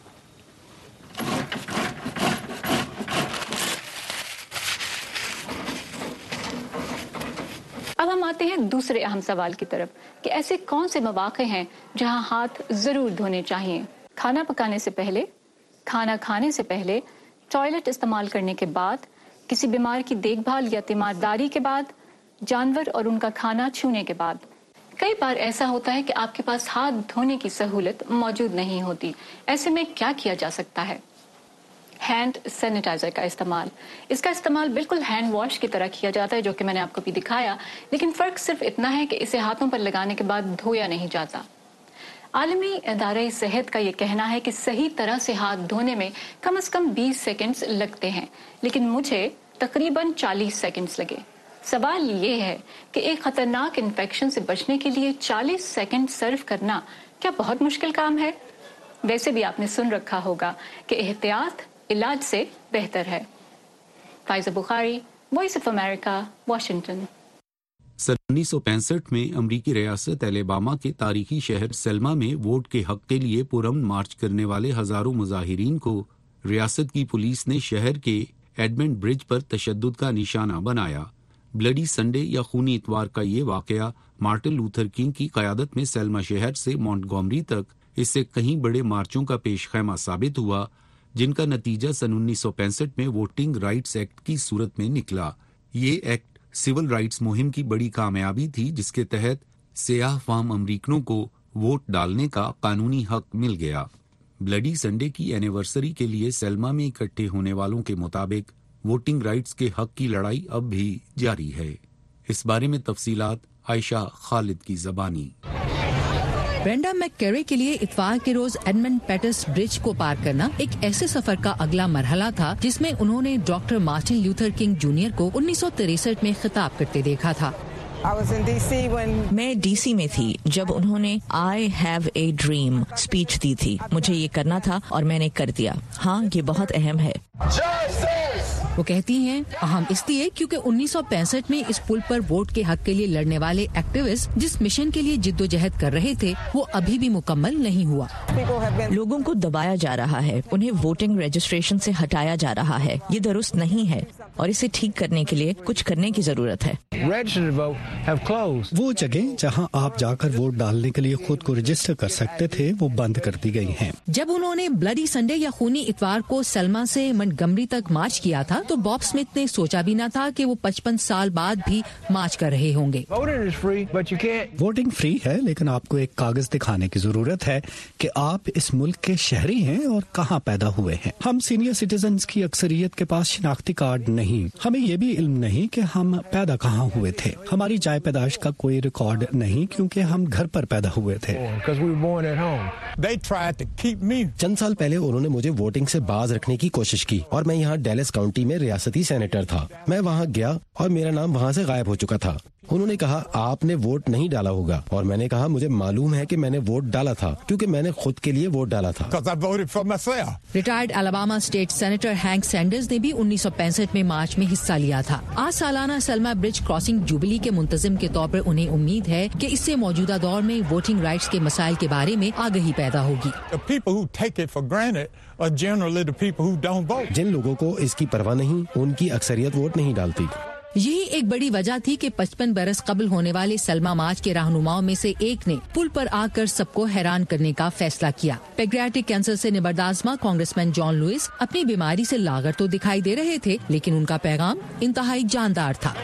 اب ہم آتے ہیں دوسرے اہم سوال کی طرف کہ ایسے کون سے مواقع ہیں جہاں ہاتھ ضرور دھونے چاہیے. کھانا پکانے سے پہلے، کھانا کھانے سے پہلے، ٹوائلٹ استعمال کرنے کے بعد، کسی بیمار کی دیکھ بھال یا تیمارداری کے بعد، جانور اور ان کا کھانا چھونے کے بعد. کئی بار ایسا ہوتا ہے کہ آپ کے پاس ہاتھ دھونے کی سہولت موجود نہیں ہوتی. ایسے میں کیا کیا جا سکتا ہے؟ ہینڈ سینیٹائزر کا استعمال. اس کا استعمال بالکل ہینڈ واش کی طرح کیا جاتا ہے، جو کہ میں نے آپ کو بھی دکھایا، لیکن فرق صرف اتنا ہے کہ اسے ہاتھوں پر لگانے کے بعد دھویا نہیں جاتا. عالمی ادارہ صحت کا یہ کہنا ہے کہ صحیح طرح سے ہاتھ دھونے میں کم از کم بیس سیکنڈز لگتے ہیں، لیکن مجھے تقریباً چالیس سیکنڈز لگے. سوال یہ ہے کہ ایک خطرناک انفیکشن سے بچنے کے لیے چالیس سیکنڈ سرو کرنا کیا بہت مشکل کام ہے؟ ویسے بھی آپ نے سن رکھا ہوگا کہ احتیاط علاج سے بہتر ہے. Faiza Bukhari, Voice of America, Washington. सन उन्नीस सौ पैंसठ में अमरीकी रियासत एलेबामा के तारीखी शहर सेल्मा में वोट के हक के लिए पुरअमन मार्च करने वाले हजारों मुजाहिरीन को रियासत की पुलिस ने शहर के एडमंड ब्रिज पर तशद्दुद का निशाना बनाया। ब्लडी संडे या खूनी इतवार का ये वाकया मार्टिन लूथर किंग की क़यादत में सेल्मा शहर से मॉन्टगोमरी तक इससे कहीं बड़े मार्चों का पेश खैमा साबित हुआ, जिनका नतीजा सन उन्नीस सौ पैंसठ में वोटिंग राइट्स एक्ट की सूरत में निकला। ये एक्ट सिविल राइट्स मुहिम की बड़ी कामयाबी थी, जिसके तहत सियाह फाम अमरीकनों को वोट डालने का कानूनी हक मिल गया। ब्लडी संडे की एनिवर्सरी के लिए सेल्मा में इकट्ठे होने वालों के मुताबिक वोटिंग राइट्स के हक की लड़ाई अब भी जारी है। इस बारे में तफसीलात आयशा खालिद की ज़बानी। ब्रेंडा मैककेरे के लिए इतवार के रोज एडमंड पेटिस ब्रिज को पार करना एक ऐसे सफर का अगला मरहला था जिसमें उन्होंने doctor Martin Luther King Junior को उन्नीस सौ तिरसठ में खिताब करते देखा था। when... मैं डीसी में थी जब उन्होंने I have a dream speech दी थी। मुझे ये करना था और मैंने कर दिया। हाँ, ये बहुत अहम है। वो कहती हैं अहम इसलिए क्योंकि उन्नीस सौ पैंसठ में इस पुल पर वोट के हक के लिए लड़ने वाले एक्टिविस्ट जिस मिशन के लिए जिद्दोजहद कर रहे थे वो अभी भी मुकम्मल नहीं हुआ। लोगों को दबाया जा रहा है, उन्हें वोटिंग रजिस्ट्रेशन से हटाया जा रहा है। ये दुरुस्त नहीं है और इसे ठीक करने के लिए कुछ करने की जरूरत है। वो जगह जहां आप जाकर वोट डालने के लिए खुद को रजिस्टर कर सकते थे वो बंद कर दी गई हैं। जब उन्होंने ब्लडी संडे या खूनी इतवार को सेल्मा से मंटगमरी तक मार्च किया था तो बॉब स्मिथ ने सोचा भी न था कि वो पचपन साल बाद भी मार्च कर रहे होंगे। वोटिंग फ्री है, लेकिन आपको एक कागज दिखाने की जरूरत है कि आप इस मुल्क के शहरी हैं और कहाँ पैदा हुए हैं। हम सीनियर सिटीजन की अक्सरियत के पास शिनाख्ती कार्ड नहीं, हमें ये भी इल्म नहीं कि हम पैदा कहाँ हुए थे। हमारी जाय पैदाश का कोई रिकॉर्ड नहीं क्योंकि हम घर पर पैदा हुए थे। चंद साल पहले उन्होंने मुझे वोटिंग से बाज रखने की कोशिश की और मैं यहाँ डेलस काउंटी में रियासती सेनेटर था। मैं वहाँ गया और मेरा नाम वहाँ से गायब हो चुका था। उन्होंने कहा आपने वोट नहीं डाला होगा और मैंने कहा मुझे मालूम है कि मैंने वोट डाला था क्योंकि मैंने खुद के लिए वोट डाला था। Retired Alabama state senator Hank Sanders ने भी उन्नीस सौ पैंसठ में मार्च में हिस्सा लिया था। आज सालाना सेल्मा ब्रिज क्रॉसिंग जुबली के मुंतजिम के तौर पर उन्हें उम्मीद है कि इससे मौजूदा दौर में वोटिंग राइट्स के मसाइल के बारे में आगाही पैदा होगी। जिन लोगों को इसकी परवाह नहीं उनकी अक्सरियत वोट नहीं डालती। यही एक बड़ी वजह थी कि पचपन बरस कबल होने वाले सलमा मार्च के रहनुमाओं में से एक ने पुल पर आकर सबको हैरान करने का फैसला किया। पैंक्रियाटिक कैंसर से निबर्दाजमा कांग्रेसमैन जॉन लुइस अपनी बीमारी से लागर तो दिखाई दे रहे थे, लेकिन उनका पैगाम इंतहाई जानदार था।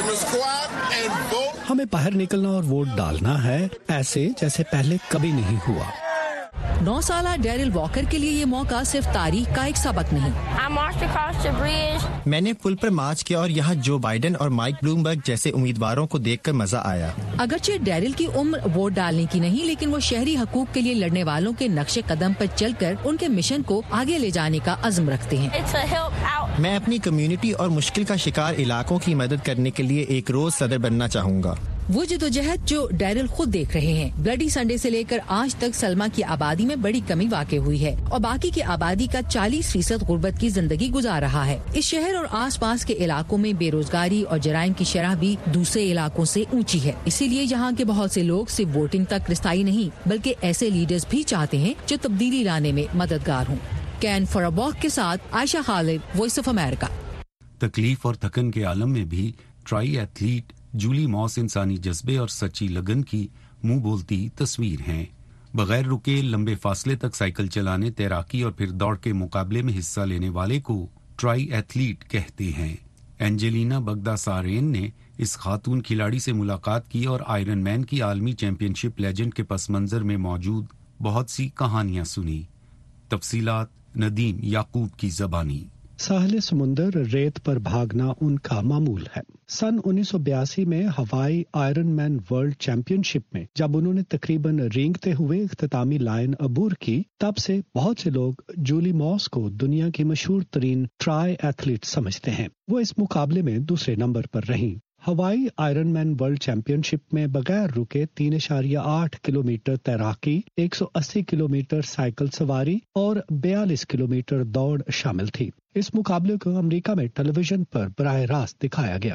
हमें बाहर निकलना और वोट डालना है, ऐसे जैसे पहले कभी नहीं हुआ। नौ साला डेरिल वॉकर के लिए ये मौका सिर्फ तारीख का एक सबक नहीं। मैंने पुल पर मार्च किया और यहाँ जो बाइडेन और माइक ब्लूमबर्ग जैसे उम्मीदवारों को देखकर मजा आया। अगरचे डेरिल की उम्र वोट डालने की नहीं, लेकिन वो शहरी हकूक के लिए लड़ने वालों के नक्शे कदम पर चलकर उनके मिशन को आगे ले जाने का अज़्म रखते हैं। मैं अपनी कम्युनिटी और मुश्किल का शिकार इलाकों की मदद करने के लिए एक रोज सदर बनना चाहूँगा। वो जिदोजहद जो डेरिल खुद देख रहे हैं। ब्लडी संडे से लेकर आज तक सलमा की आबादी में बड़ी कमी वाक़ई हुई है और बाकी की आबादी का चालीस फीसद गुर्बत की जिंदगी गुजार रहा है। इस शहर और आसपास के इलाकों में बेरोजगारी और जराइम की शरह भी दूसरे इलाकों से ऊंची है। इसीलिए यहाँ के बहुत से लोग सिर्फ वोटिंग तक रिसाई नहीं बल्कि ऐसे लीडर्स भी चाहते हैं जो तब्दीली लाने में मददगार हों। कैन फॉर अ वॉक के साथ Ayesha Khalid, Voice of America. तकलीफ और थकन के आलम में भी ट्राई एथलीट जूली मॉस इंसानी जज्बे और सच्ची लगन की मुंह बोलती तस्वीर हैं। बगैर रुके लंबे फासले तक साइकिल चलाने, तैराकी और फिर दौड़ के मुकाबले में हिस्सा लेने वाले को ट्राई एथलीट कहते हैं। एंजेलिना बगदासारेन ने इस खातून खिलाड़ी से मुलाकात की और आयरन मैन की आलमी चैंपियनशिप लेजेंड के पस मंजर में मौजूद बहुत सी कहानियां सुनी। तफसीलात नदीम याकूब की ज़बानी। साहिल समुंदर रेत पर भागना उनका मामूल है। सन उन्नीस सौ बयासी में हवाई आयरन मैन वर्ल्ड चैंपियनशिप में जब उन्होंने तकरीबन रेंगते हुए इख्तितामी लाइन अबूर की, तब से बहुत से लोग जूली मॉस को दुनिया की मशहूर तरीन ट्राई एथलीट समझते हैं। वो इस मुकाबले में दूसरे नंबर पर रहीं। हवाई आयरन मैन वर्ल्ड चैंपियनशिप में बगैर रुके तीन इशारिया आठ किलोमीटर तैराकी, एक सौ अस्सी किलोमीटर साइकिल सवारी और बयालीस किलोमीटर दौड़ शामिल थी। इस मुकाबले को अमेरिका में टेलीविजन पर बराह रास्त दिखाया गया।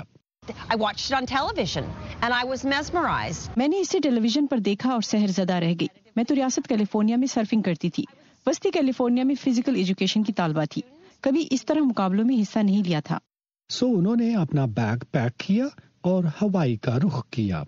I watched it on television and I was mesmerized. میں نے اسے ٹیلی ویژن پر دیکھا اور سحر زدہ رہ گئی. میں تو ریاست کیلیفورنیا میں سرفنگ کرتی تھی. وسطی کیلیفورنیا میں فزیکل ایجوکیشن کی طالبہ تھی. کبھی اس طرح مقابلوں میں حصہ نہیں لیا تھا. سو انہوں نے اپنا بیگ پیک کیا اور ہوائی کا رخ کیا.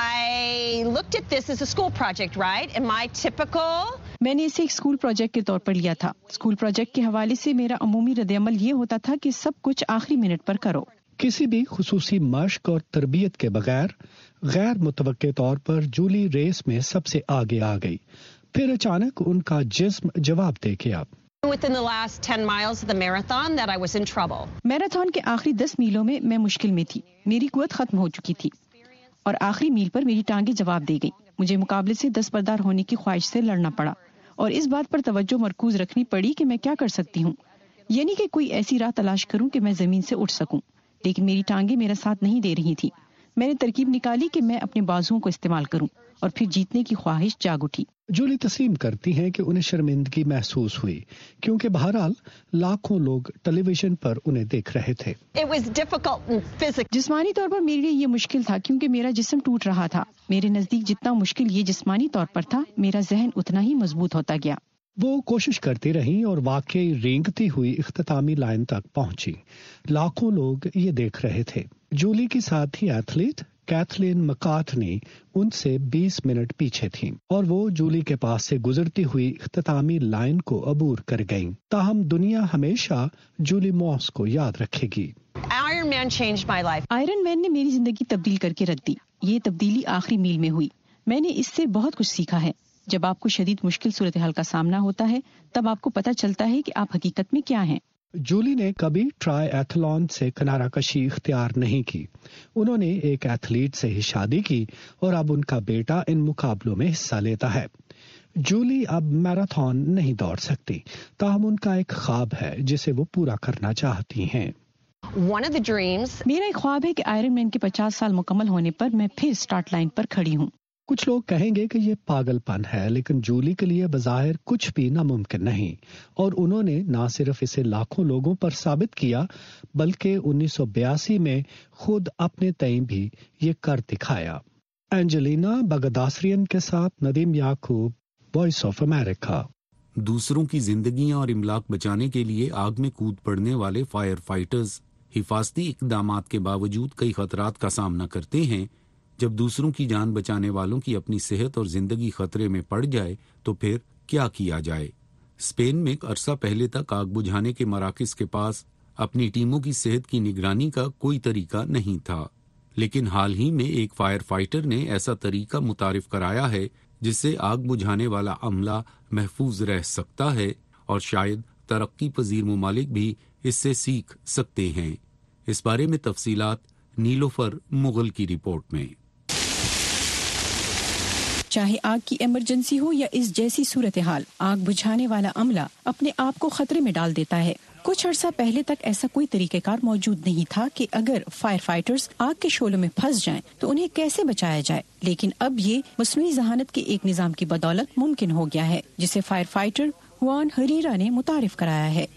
I looked at this as a school project, right? And my typical میں نے اسے ایک اسکول پروجیکٹ کے طور پر لیا تھا. اسکول پروجیکٹ کے حوالے سے میرا عمومی رد عمل یہ ہوتا تھا کہ سب کچھ آخری منٹ پر کرو. کسی بھی خصوصی مشق اور تربیت کے بغیر غیر متوقع طور پر جولی ریس میں سب سے آگے آ گئی. پھر اچانک ان کا جسم جواب دے گیا. Within the last ten miles of the marathon that I was in trouble. Marathon کے آخری دس میلوں میں میں مشکل میں تھی. میری قوت ختم ہو چکی تھی اور آخری میل پر میری ٹانگیں جواب دے گئی. مجھے مقابلے سے دستبردار ہونے کی خواہش سے لڑنا پڑا اور اس بات پر توجہ مرکوز رکھنی پڑی کہ میں کیا کر سکتی ہوں، یعنی کہ کوئی ایسی راہ تلاش کروں کہ میں زمین سے اٹھ سکوں. لیکن میری ٹانگیں میرا ساتھ نہیں دے رہی تھی. میں نے ترکیب نکالی کہ میں اپنے بازوؤں کو استعمال کروں اور پھر جیتنے کی خواہش جاگ اٹھی. جولی تسلیم کرتی ہیں کہ انہیں شرمندگی محسوس ہوئی کیونکہ بہرحال لاکھوں لوگ ٹیلی ویژن پر انہیں دیکھ رہے تھے. It was difficult and physical. جسمانی طور پر میرے لیے یہ مشکل تھا کیونکہ میرا جسم ٹوٹ رہا تھا. میرے نزدیک جتنا مشکل یہ جسمانی طور پر تھا، میرا ذہن اتنا ہی مضبوط ہوتا گیا. وہ کوشش کرتی رہیں اور واقعی رینگتی ہوئی اختتامی لائن تک پہنچی. لاکھوں لوگ یہ دیکھ رہے تھے. جولی کی ساتھی ایتھلیٹ کیتھلین مکارتنی ان سے بیس منٹ پیچھے تھیں اور وہ جولی کے پاس سے گزرتی ہوئی اختتامی لائن کو عبور کر گئیں. تاہم دنیا ہمیشہ جولی موس کو یاد رکھے گی. Iron Man changed my life. Iron Man نے میری زندگی تبدیل کر کے رکھ دی. یہ تبدیلی آخری میل میں ہوئی. میں نے اس سے بہت کچھ سیکھا ہے. جب آپ کو شدید مشکل صورتحال کا سامنا ہوتا ہے تب آپ کو پتہ چلتا ہے کہ آپ حقیقت میں کیا ہیں. جولی نے کبھی ٹرائی ایتھلون سے کنارہ کشی اختیار نہیں کی. انہوں نے ایک ایتھلیٹ سے ہی شادی کی اور اب ان کا بیٹا ان مقابلوں میں حصہ لیتا ہے. جولی اب میراتھن نہیں دوڑ سکتی، تاہم ان کا ایک خواب ہے جسے وہ پورا کرنا چاہتی ہیں. One of the dreams. میرا ایک خواب ہے کہ آئرن مین کے پچاس سال مکمل ہونے پر میں پھر سٹارٹ لائن پر کھڑی ہوں. کچھ لوگ کہیں گے کہ یہ پاگل پن ہے، لیکن جولی کے لیے بظاہر کچھ بھی ناممکن نہیں، اور انہوں نے نہ صرف اسے لاکھوں لوگوں پر ثابت کیا بلکہ انیس سو بیاسی میں خود اپنے تئیں بھی یہ کر دکھایا. اینجلینا بگداسریان کے ساتھ Nadeem Yaqoob, Voice of America. دوسروں کی زندگیاں اور املاک بچانے کے لیے آگ میں کود پڑنے والے فائر فائٹرز حفاظتی اقدامات کے باوجود کئی خطرات کا سامنا کرتے ہیں. جب دوسروں کی جان بچانے والوں کی اپنی صحت اور زندگی خطرے میں پڑ جائے تو پھر کیا کیا جائے؟ اسپین میں ایک عرصہ پہلے تک آگ بجھانے کے مراکز کے پاس اپنی ٹیموں کی صحت کی نگرانی کا کوئی طریقہ نہیں تھا، لیکن حال ہی میں ایک فائر فائٹر نے ایسا طریقہ متعارف کرایا ہے جس سے آگ بجھانے والا عملہ محفوظ رہ سکتا ہے، اور شاید ترقی پذیر ممالک بھی اس سے سیکھ سکتے ہیں. اس بارے میں تفصیلات نیلوفر مغل کی رپورٹ میں. چاہے آگ کی ایمرجنسی ہو یا اس جیسی صورتحال، آگ بجھانے والا عملہ اپنے آپ کو خطرے میں ڈال دیتا ہے. کچھ عرصہ پہلے تک ایسا کوئی طریقہ کار موجود نہیں تھا کہ اگر فائر فائٹرز آگ کے شعلوں میں پھنس جائیں تو انہیں کیسے بچایا جائے، لیکن اب یہ مصنوعی ذہانت کے ایک نظام کی بدولت ممکن ہو گیا ہے جسے فائر فائٹر ہوان ہریرا نے متعارف کرایا ہے.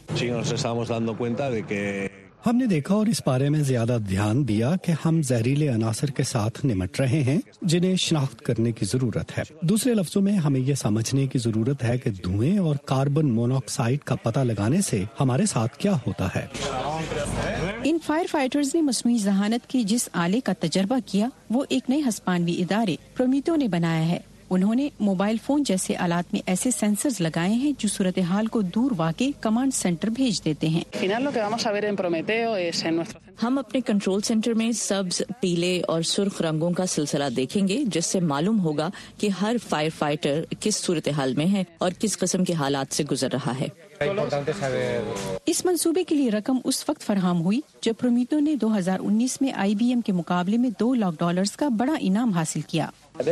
ہم نے دیکھا اور اس بارے میں زیادہ دھیان دیا کہ ہم زہریلے عناصر کے ساتھ نمٹ رہے ہیں جنہیں شناخت کرنے کی ضرورت ہے. دوسرے لفظوں میں ہمیں یہ سمجھنے کی ضرورت ہے کہ دھوئیں اور کاربن مونوکسائیڈ کا پتہ لگانے سے ہمارے ساتھ کیا ہوتا ہے. ان فائر فائٹرز نے مصنوعی ذہانت کے جس آلے کا تجربہ کیا وہ ایک نئے ہسپانوی ادارے پرومیتو نے بنایا ہے. انہوں نے موبائل فون جیسے آلات میں ایسے سینسرز لگائے ہیں جو صورتحال کو دور واقع کمانڈ سینٹر بھیج دیتے ہیں. ہم اپنے کنٹرول سینٹر میں سبز، پیلے اور سرخ رنگوں کا سلسلہ دیکھیں گے جس سے معلوم ہوگا کہ ہر فائر فائٹر کس صورتحال میں ہے اور کس قسم کے حالات سے گزر رہا ہے. اس منصوبے کے لیے رقم اس وقت فراہم ہوئی جب پرومیتو نے دو ہزار انیس میں آئی بی ایم کے مقابلے میں دو لاکھ ڈالرز کا بڑا انعام حاصل کیا.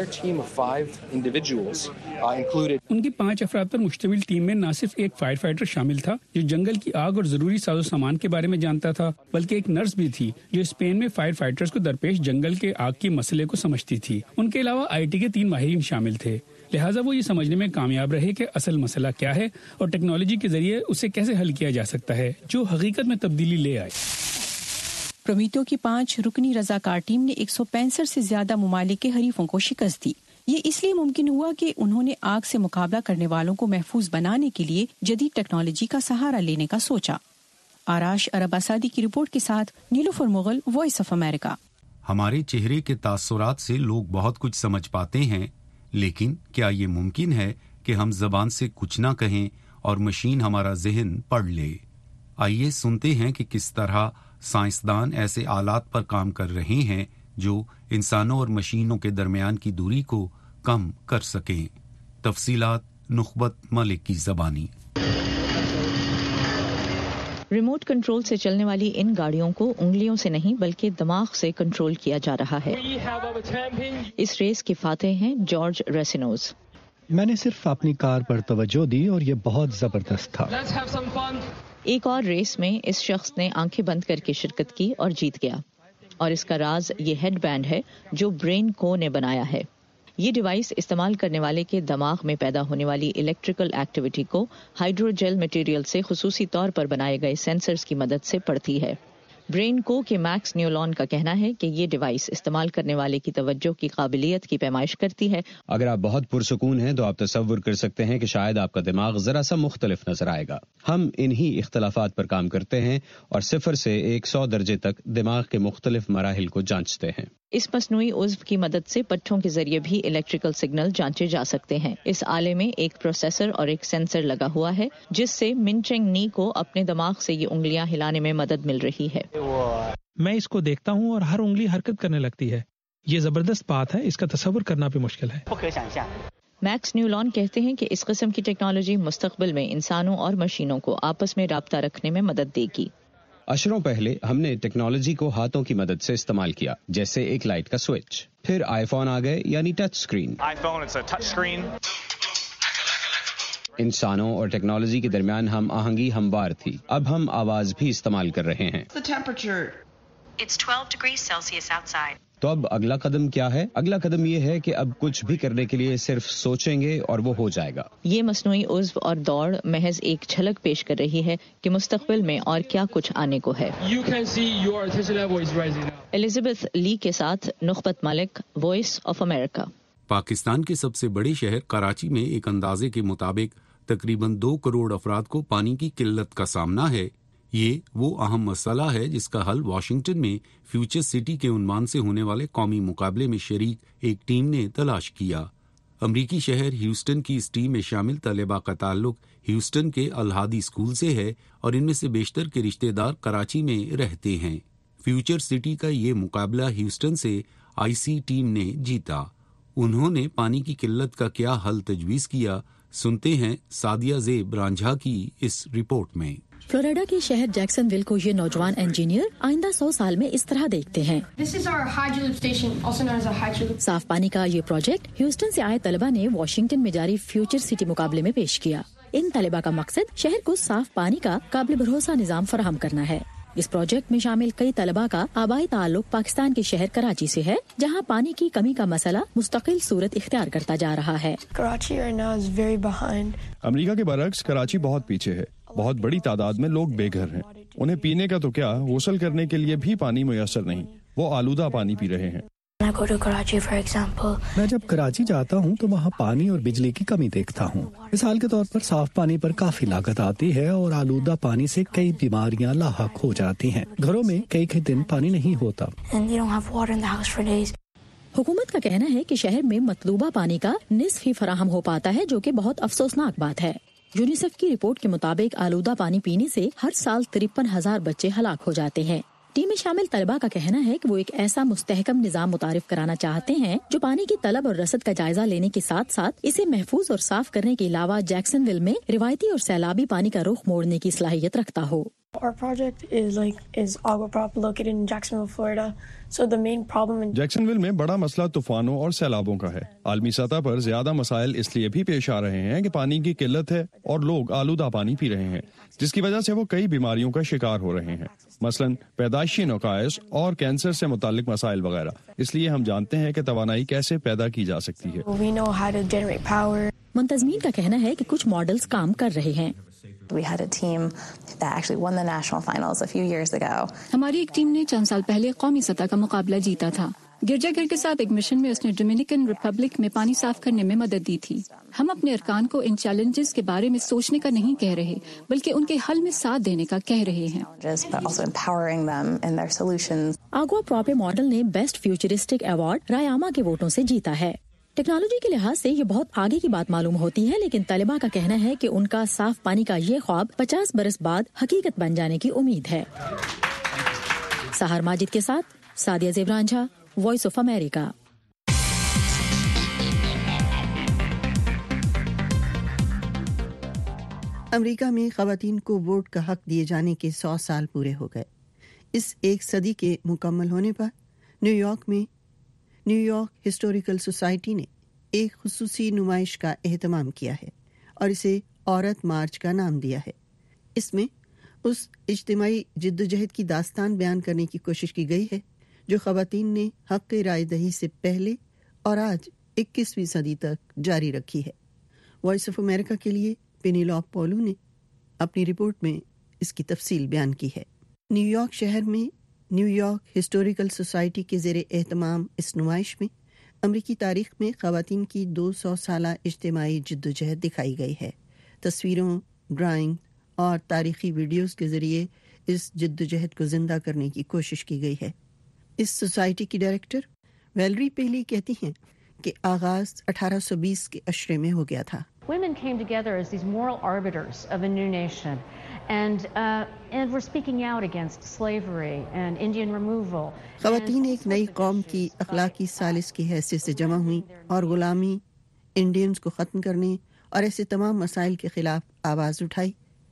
ان کی پانچ افراد پر مشتمل ٹیم میں نہ صرف ایک فائر فائٹر شامل تھا جو جنگل کی آگ اور ضروری ساز و سامان کے بارے میں جانتا تھا، بلکہ ایک نرس بھی تھی جو اسپین میں فائر فائٹرز کو درپیش جنگل کے آگ کے مسئلے کو سمجھتی تھی. ان کے علاوہ آئی ٹی کے تین ماہرین شامل تھے، لہٰذا وہ یہ سمجھنے میں کامیاب رہے کہ اصل مسئلہ کیا ہے اور ٹیکنالوجی کے ذریعے اسے کیسے حل کیا جا سکتا ہے جو حقیقت میں تبدیلی لے آئے. پرومیتو کی پانچ رکنی رضاکار ٹیم نے ایک سو پینسٹھ سے زیادہ ممالک کے حریفوں کو شکست دی۔ یہ اس لیے ممکن ہوا کہ انہوں نے آگ سے مقابلہ کرنے والوں کو محفوظ بنانے کے لیے جدید ٹیکنالوجی کا سہارا لینے کا سوچا۔ آراش عرب اسادی کی رپورٹ کے ساتھ Nilofar Mughal, Voice of America. ہمارے چہرے کے تاثرات سے لوگ بہت کچھ سمجھ پاتے ہیں، لیکن کیا یہ ممکن ہے کہ ہم زبان سے کچھ نہ کہیں اور مشین ہمارا ذہن پڑھ لے؟ آئیے سنتے ہیں کہ کس طرح سائنسدان ایسے آلات پر کام کر رہے ہیں جو انسانوں اور مشینوں کے درمیان کی دوری کو کم کر سکیں۔ تفصیلات نخبت ملک کی زبانی۔ ریموٹ کنٹرول سے چلنے والی ان گاڑیوں کو انگلیوں سے نہیں بلکہ دماغ سے کنٹرول کیا جا رہا ہے۔ اس ریس کے فاتح ہیں جارج ریسینوز۔ میں نے صرف اپنی کار پر توجہ دی اور یہ بہت زبردست تھا۔ ایک اور ریس میں اس شخص نے آنکھیں بند کر کے شرکت کی اور جیت گیا، اور اس کا راز یہ ہیڈ بینڈ ہے جو برین کو نے بنایا ہے۔ یہ ڈیوائس استعمال کرنے والے کے دماغ میں پیدا ہونے والی الیکٹریکل ایکٹیویٹی کو ہائیڈروجیل مٹیریل سے خصوصی طور پر بنائے گئے سینسرز کی مدد سے پڑھتی ہے۔ برین کو کے میکس نیولون کا کہنا ہے کہ یہ ڈیوائس استعمال کرنے والے کی توجہ کی قابلیت کی پیمائش کرتی ہے۔ اگر آپ بہت پرسکون ہیں تو آپ تصور کر سکتے ہیں کہ شاید آپ کا دماغ ذرا سا مختلف نظر آئے گا۔ ہم انہی اختلافات پر کام کرتے ہیں اور صفر سے ایک سو درجے تک دماغ کے مختلف مراحل کو جانچتے ہیں۔ اس مصنوعی عضو کی مدد سے پٹھوں کے ذریعے بھی الیکٹریکل سگنل جانچے جا سکتے ہیں۔ اس آلے میں ایک پروسیسر اور ایک سینسر لگا ہوا ہے جس سے من چنگ نی کو اپنے دماغ سے یہ انگلیاں ہلانے میں مدد مل رہی ہے۔ میں اس کو دیکھتا ہوں اور ہر انگلی حرکت کرنے لگتی ہے۔ یہ زبردست بات ہے، اس کا تصور کرنا بھی مشکل ہے۔ میکس نیولون کہتے ہیں کہ اس قسم کی ٹیکنالوجی مستقبل میں انسانوں اور مشینوں کو آپس میں رابطہ رکھنے میں مدد دے گی۔ اشروں پہلے ہم نے ٹیکنالوجی کو ہاتھوں کی مدد سے استعمال کیا، جیسے ایک لائٹ کا سوئچ۔ پھر آئی فون آ گئے، یعنی ٹچ اسکرین۔ انسانوں اور ٹیکنالوجی کے درمیان ہم آہنگی ہموار تھی، اب ہم آواز بھی استعمال کر رہے ہیں۔ تو اب اگلا قدم کیا ہے؟ اگلا قدم یہ ہے کہ اب کچھ بھی کرنے کے لیے صرف سوچیں گے اور وہ ہو جائے گا۔ یہ مصنوعی عضو اور دوڑ محض ایک جھلک پیش کر رہی ہے کہ مستقبل میں اور کیا کچھ آنے کو ہے۔ الزبتھ لی کے ساتھ Nakhbat Malik, Voice of America. Pakistan کے سب سے بڑے شہر کراچی میں ایک اندازے کے مطابق تقریباً دو کروڑ افراد کو پانی کی قلت کا سامنا ہے۔ یہ وہ اہم مسئلہ ہے جس کا حل واشنگٹن میں فیوچر سٹی کے عنوان سے ہونے والے قومی مقابلے میں شریک ایک ٹیم نے تلاش کیا۔ امریکی شہر ہیوسٹن کی اس ٹیم میں شامل طلباء کا تعلق ہیوسٹن کے الہادی اسکول سے ہے اور ان میں سے بیشتر کے رشتہ دار کراچی میں رہتے ہیں۔ فیوچر سٹی کا یہ مقابلہ ہیوسٹن سے آئی سی ٹیم نے جیتا۔ انہوں نے پانی کی قلت کا کیا حل تجویز کیا، سنتے ہیں سعدیہ زیب رانجھا کی اس رپورٹ میں۔ فلوریڈا کے شہر جیکسن ویل کو یہ نوجوان انجینئر آئندہ سو سال میں اس طرح دیکھتے ہیں۔ صاف پانی کا یہ پروجیکٹ ہیوسٹن سے آئے طلبہ نے واشنگٹن میں جاری فیوچر سٹی مقابلے میں پیش کیا۔ ان طلبہ کا مقصد شہر کو صاف پانی کا قابل بھروسہ نظام فراہم کرنا ہے۔ اس پروجیکٹ میں شامل کئی طلباء کا آبائی تعلق پاکستان کے شہر کراچی سے ہے، جہاں پانی کی کمی کا مسئلہ مستقل صورت اختیار کرتا جا رہا ہے۔ امریکہ کے برعکس کراچی بہت پیچھے ہے۔ بہت بڑی تعداد میں لوگ بے گھر ہیں، انہیں پینے کا تو کیا غسل کرنے کے لیے بھی پانی میسر نہیں، وہ آلودہ پانی پی رہے ہیں۔ میں جب کراچی جاتا ہوں تو وہاں پانی اور بجلی کی کمی دیکھتا ہوں۔ مثال کے طور پر صاف پانی پر کافی لاگت آتی ہے اور آلودہ پانی سے کئی بیماریاں لاحق ہو جاتی ہیں۔ گھروں میں کئی کئی دن پانی نہیں ہوتا۔ حکومت کا کہنا ہے کہ شہر میں مطلوبہ پانی کا نصف ہی فراہم ہو پاتا ہے، جو کہ بہت افسوسناک بات ہے۔ یونیسیف کی رپورٹ کے مطابق آلودہ پانی پینے سے ہر سال ترپن ہزار بچے ہلاک ہو جاتے ہیں۔ ٹیم میں شامل طلباء کا کہنا ہے کہ وہ ایک ایسا مستحکم نظام متعارف کرانا چاہتے ہیں جو پانی کی طلب اور رسد کا جائزہ لینے کے ساتھ ساتھ اسے محفوظ اور صاف کرنے کے علاوہ جیکسن ویل میں روایتی اور سیلابی پانی کا رخ موڑنے کی صلاحیت رکھتا ہو۔ جیکسن ویل میں بڑا مسئلہ طوفانوں اور سیلابوں کا ہے۔ عالمی سطح پر زیادہ مسائل اس لیے بھی پیش آ رہے ہیں کہ پانی کی قلت ہے اور لوگ آلودہ پانی پی رہے ہیں، جس کی وجہ سے وہ کئی بیماریوں کا شکار ہو رہے ہیں، مثلاً پیدائشی نقائص اور کینسر سے متعلق مسائل وغیرہ۔ اس لیے ہم جانتے ہیں کہ توانائی کیسے پیدا کی جا سکتی ہے۔ منتظمین کا کہنا ہے کہ کچھ ماڈلز کام کر رہے ہیں۔ ہماری ایک ٹیم نے چند سال پہلے قومی سطح کا مقابلہ جیتا تھا. گرجا گھر کے ساتھ ایک مشن میں اس نے ڈومینیکن ریپبلک میں پانی صاف کرنے میں مدد دی تھی. ہم اپنے ارکان کو ان چیلنجز کے بارے میں سوچنے کا نہیں کہہ رہے بلکہ ان کے حل میں ساتھ دینے کا کہہ رہے ہیں. آگوا پراپے ماڈل نے بیسٹ فیوچرسٹک ایوارڈ رایاما کے ووٹوں سے جیتا ہے. ٹیکنالوجی کے لحاظ سے یہ بہت آگے کی بات معلوم ہوتی ہے، لیکن طلباء کا کہنا ہے کہ ان کا صاف پانی کا یہ خواب پچاس برس بعد حقیقت بن جانے کی امید ہے. سہار ماجد کے ساتھ سادیہ زیوران جھا، وائس آف امریکہ. امریکہ میں خواتین کو ووٹ کا حق دیے جانے کے سو سال پورے ہو گئے. اس ایک صدی کے مکمل ہونے پر نیو یارک میں نیو یارک ہسٹوریکل سوسائٹی نے ایک خصوصی نمائش کا اہتمام کیا ہے اور اسے عورت مارچ کا نام دیا ہے. اس میں اس اجتماعی جدوجہد کی داستان بیان کرنے کی کوشش کی گئی ہے جو خواتین نے حق رائے دہی سے پہلے اور آج اکیسویں صدی تک جاری رکھی ہے. وائس آف امریکہ کے لیے پینیلاپ پولو نے اپنی رپورٹ میں اس کی تفصیل بیان کی ہے. نیو یارک شہر میں نیو یارک ہسٹوریکل سوسائٹی کے زیر اہتمام اس نمائش میں امریکی تاریخ میں خواتین کی دو سو سالہ اجتماعی جدوجہد دکھائی گئی ہے. تصویروں، ڈرائنگ اور تاریخی ویڈیوز کے ذریعے اس جدوجہد کو زندہ کرنے کی کوشش کی گئی ہے. اس سوسائٹی کی ڈائریکٹر ویلری پیلی کہتی ہیں کہ آغاز اٹھارہ سو بیس کے عشرے میں ہو گیا تھا. Women came together as these moral arbiters of a new nation, and uh, and were speaking out against slavery and Indian removal. خواتین ایک نئی قوم کی اخلاقی ثالث کی حیثیت سے جمع ہوئیں اور غلامی، انڈینز کو ختم کرنے اور ایسے تمام مسائل کے خلاف آواز اٹھائی،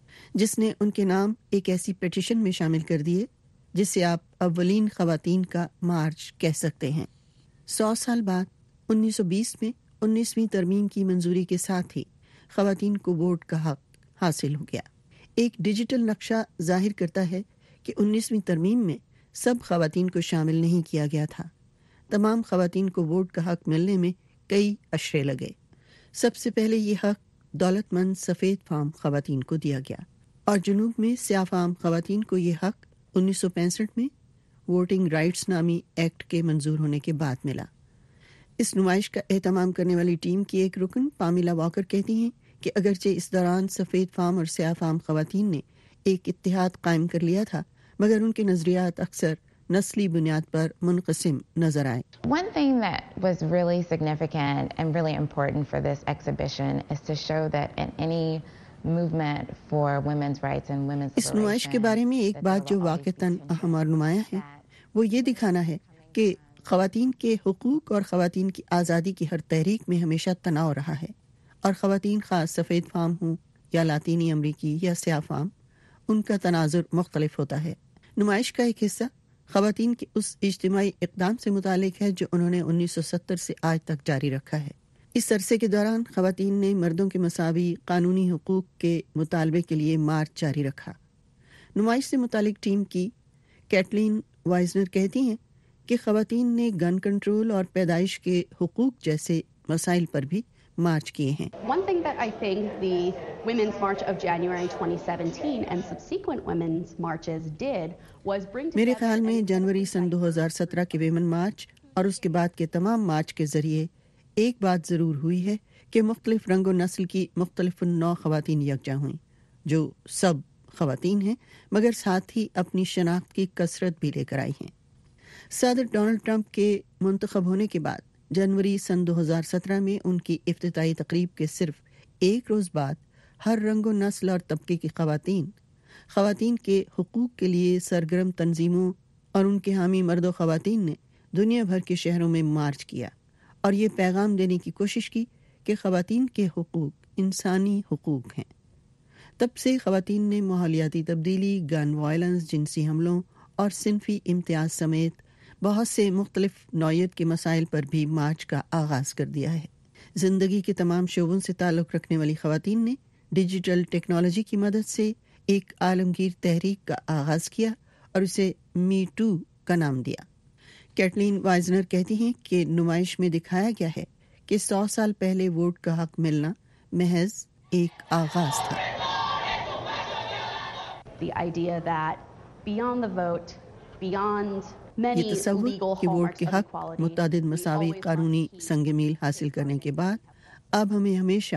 جس نے ان کے نام ایک ایسی پیٹیشن میں شامل کر دیے جسے آپ اولین خواتین کا مارچ کہہ سکتے ہیں. سو سال بعد انیس سو بیس میں انیسویں ترمیم کی منظوری کے ساتھ ہی خواتین کو ووٹ کا حق حاصل ہو گیا. ایک ڈیجیٹل نقشہ ظاہر کرتا ہے کہ انیسویں ترمیم میں سب خواتین کو شامل نہیں کیا گیا تھا. تمام خواتین کو ووٹ کا حق ملنے میں کئی اشرے لگے. سب سے پہلے یہ حق دولت مند سفید فام خواتین کو دیا گیا اور جنوب میں سیاہ فام خواتین کو یہ حق انیس سو پینسٹھ میں ووٹنگ رائٹس نامی ایکٹ کے منظور ہونے کے بعد ملا. اس نمائش کا اہتمام کرنے والی ٹیم کی ایک رکن پامیلا واکر کہتی ہیں کہ اگرچہ اس دوران سفید فام اور سیاہ فام خواتین نے ایک اتحاد قائم کر لیا تھا مگر ان کے نظریات اکثر نسلی بنیاد پر منقسم نظر آئے. One thing that was really significant and really important for this exhibition is to show that in any movement for women's rights and women's اس نمائش کے بارے میں ایک بات جو واقعتاً اہم اور نمایاں ہے وہ یہ دکھانا ہے کہ خواتین کے حقوق اور خواتین کی آزادی کی ہر تحریک میں ہمیشہ تناؤ رہا ہے اور خواتین خاص سفید فام ہوں یا لاطینی امریکی یا سیاہ فام، ان کا تناظر مختلف ہوتا ہے. نمائش کا ایک حصہ خواتین کے اس اجتماعی اقدام سے متعلق ہے جو انہوں نے انیس سو ستر سے آج تک جاری رکھا ہے. اس عرصے کے دوران خواتین نے مردوں کے مساوی قانونی حقوق کے مطالبے کے لیے مارچ جاری رکھا. نمائش سے متعلق ٹیم کی کیٹلین وائزنر کہتی ہیں کہ خواتین نے گن کنٹرول اور پیدائش کے حقوق جیسے مسائل پر بھی مارچ کیے ہیں. One thing that I think the Women's March of January twenty seventeen and subsequent women's marches did was bring together. میرے خیال میں جنوری سن دو ہزار سترہ کے ویمن مارچ اور اس کے بعد کے تمام مارچ کے ذریعے ایک بات ضرور ہوئی ہے کہ مختلف رنگ و نسل کی مختلف نوع خواتین یکجا ہوئیں جو سب خواتین ہیں مگر ساتھ ہی اپنی شناخت کی کثرت بھی لے کر آئی ہیں. صدر ڈونلڈ ٹرمپ کے منتخب ہونے کے بعد جنوری سن دو ہزار سترہ میں ان کی افتتاحی تقریب کے صرف ایک روز بعد ہر رنگ و نسل اور طبقے کی خواتین خواتین کے حقوق کے لیے سرگرم تنظیموں اور ان کے حامی مرد و خواتین نے دنیا بھر کے شہروں میں مارچ کیا اور یہ پیغام دینے کی کوشش کی کہ خواتین کے حقوق انسانی حقوق ہیں. تب سے خواتین نے ماحولیاتی تبدیلی، گن وائلنس، جنسی حملوں اور صنفی امتیاز سمیت بہت سے مختلف نوعیت کے مسائل پر بھی مارچ کا آغاز کر دیا ہے. زندگی کے تمام شعبوں سے تعلق رکھنے والی خواتین نے ڈیجیٹل ٹیکنالوجی کی مدد سے ایک عالمگیر تحریک کا آغاز کیا اور اسے می ٹو کا نام دیا. کیٹلین وائزنر کہتی ہیں کہ نمائش میں دکھایا گیا ہے کہ سو سال پہلے ووٹ کا حق ملنا محض ایک آغاز تھا. the idea that beyond the vote, beyond یہ تصور کہ ووٹ کے حق متعدد مساوی قانونی سنگ میل حاصل کرنے کے بعد اب ہمیں ہمیشہ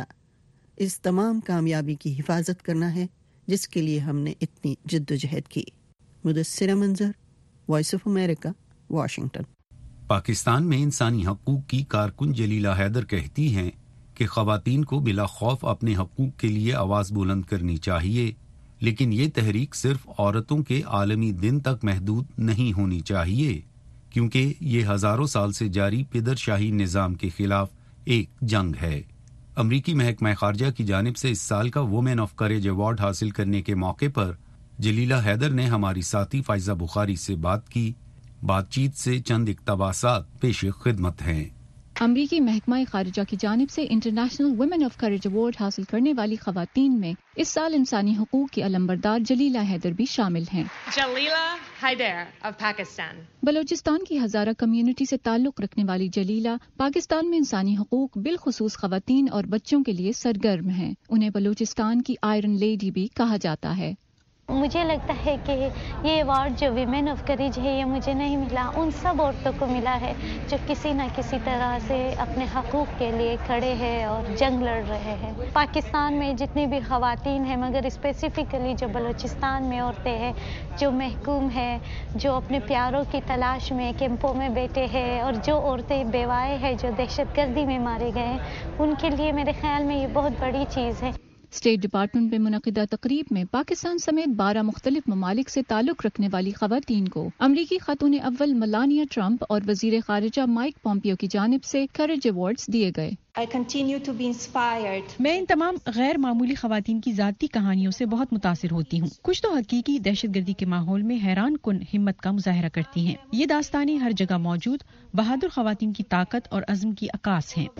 اس تمام کامیابی کی حفاظت کرنا ہے جس کے لیے ہم نے اتنی جد و جہد کی. Mudassira Manzar, Voice of America, Washington. Pakistan میں انسانی حقوق کی کارکن جلیلہ حیدر کہتی ہیں کہ خواتین کو بلا خوف اپنے حقوق کے لیے آواز بلند کرنی چاہیے، لیکن یہ تحریک صرف عورتوں کے عالمی دن تک محدود نہیں ہونی چاہیے، کیونکہ یہ ہزاروں سال سے جاری پدر شاہی نظام کے خلاف ایک جنگ ہے. امریکی محکمہ خارجہ کی جانب سے اس سال کا وومن آف کریج ایوارڈ حاصل کرنے کے موقع پر جلیلہ حیدر نے ہماری ساتھی فائزہ بخاری سے بات کی. بات چیت سے چند اقتباسات پیش خدمت ہیں. امریکی محکمہ خارجہ کی جانب سے International Women of Courage Award حاصل کرنے والی خواتین میں اس سال انسانی حقوق کی علمبردار جلیلہ حیدر بھی شامل ہیں. جلیلہ حیدر of پاکستان. بلوچستان کی ہزارہ کمیونٹی سے تعلق رکھنے والی جلیلہ پاکستان میں انسانی حقوق بالخصوص خواتین اور بچوں کے لیے سرگرم ہیں. انہیں بلوچستان کی آئرن لیڈی بھی کہا جاتا ہے. مجھے لگتا ہے کہ یہ ایوارڈ جو ویمن آف کریج ہے یہ مجھے نہیں ملا، ان سب عورتوں کو ملا ہے جو کسی نہ کسی طرح سے اپنے حقوق کے لیے کھڑے ہیں اور جنگ لڑ رہے ہیں. پاکستان میں جتنی بھی خواتین ہیں، مگر اسپیسیفکلی جو بلوچستان میں عورتیں ہیں جو محکوم ہیں، جو اپنے پیاروں کی تلاش میں کیمپوں میں بیٹھے ہیں، اور جو عورتیں بیوائیں ہیں جو دہشت گردی میں مارے گئے ہیں، ان کے لیے میرے خیال میں یہ بہت بڑی چیز ہے. اسٹیٹ ڈپارٹمنٹ میں منعقدہ تقریب میں پاکستان سمیت بارہ مختلف ممالک سے تعلق رکھنے والی خواتین کو امریکی خاتون اول ملانیا ٹرمپ اور وزیر خارجہ مائک پومپیو کی جانب سے کریج ایوارڈز دیے گئے. I continue to be inspired. میں ان تمام غیر معمولی خواتین کی ذاتی کہانیوں سے بہت متاثر ہوتی ہوں. کچھ تو حقیقی دہشت گردی کے ماحول میں حیران کن ہمت کا مظاہرہ کرتی ہیں. یہ داستانیں ہر جگہ موجود بہادر خواتین کی طاقت اور عزم کی عکاس ہیں.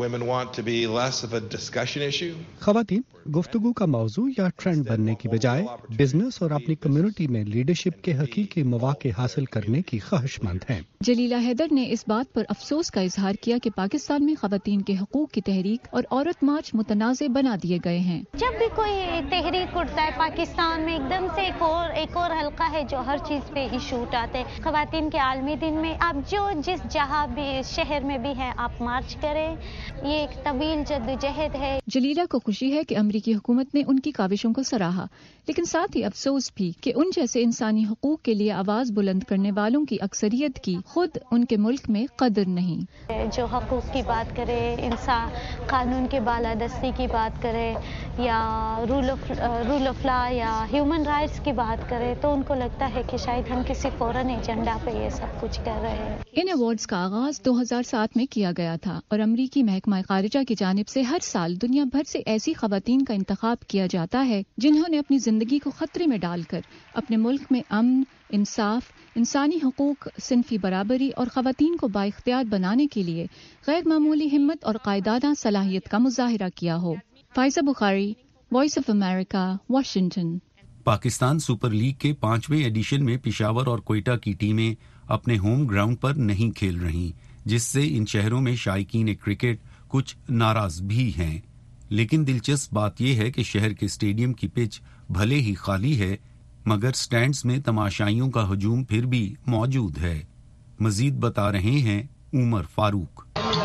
خواتین گفتگو کا موضوع یا ٹرینڈ بننے کی بجائے بزنس اور اپنی کمیونٹی میں لیڈرشپ کے حقیقی مواقع حاصل کرنے کی خواہش مند ہیں. جلیلہ حیدر نے اس بات پر افسوس کا اظہار کیا کہ پاکستان میں خواتین کے حقوق کی تحریک اور عورت مارچ متنازع بنا دیے گئے ہیں. جب بھی کوئی تحریک اٹھتا ہے پاکستان میں ایک دم سے ایک اور ایک اور حلقہ ہے جو ہر چیز پہ ایشو اٹھاتے ہیں. خواتین کے عالمی دن میں آپ جو جس جہاں بھی شہر میں بھی ہیں آپ مارچ کریں. یہ ایک طویل جدوجہد ہے. جلیلہ کو خوشی ہے کہ امریکی حکومت نے ان کی کاوشوں کو سراہا، لیکن ساتھ ہی افسوس بھی کہ ان جیسے انسانی حقوق کے لیے آواز بلند کرنے والوں کی اکثریت کی خود ان کے ملک میں قدر نہیں. جو حقوق کی بات کرے، انسان قانون کے بالادستی کی بات کرے، یا rule of rule of law یا ہیومن رائٹس کی بات کرے، تو ان کو لگتا ہے کہ شاید ہم کسی فورن ایجنڈا پہ یہ سب کچھ کر رہے ہیں. ان ایوارڈز کا آغاز دو ہزار سات میں کیا گیا تھا اور امریکی محکمہ خارجہ کی جانب سے ہر سال دنیا بھر سے ایسی خواتین کا انتخاب کیا جاتا ہے جنہوں نے اپنی زندگی کو خطرے میں ڈال کر اپنے ملک میں امن، انصاف، انسانی حقوق، صنفی برابری اور خواتین کو بااختیار بنانے کے لیے غیر معمولی ہمت اور قائدانہ صلاحیت کا مظاہرہ کیا ہو. Faiza Bukhari, Voice of America, Washington. Pakistan Super League کے پانچویں ایڈیشن میں پشاور اور کوئٹہ کی ٹیمیں اپنے ہوم گراؤنڈ پر نہیں کھیل رہیں، جس سے ان شہروں میں شائقین کرکٹ کچھ ناراض بھی ہیں. لیکن دلچسپ بات یہ ہے کہ شہر کے اسٹیڈیم کی پچ بھلے ہی خالی ہے، مگر سٹینڈز میں تماشائیوں کا ہجوم پھر بھی موجود ہے. مزید بتا رہے ہیں عمر فاروق.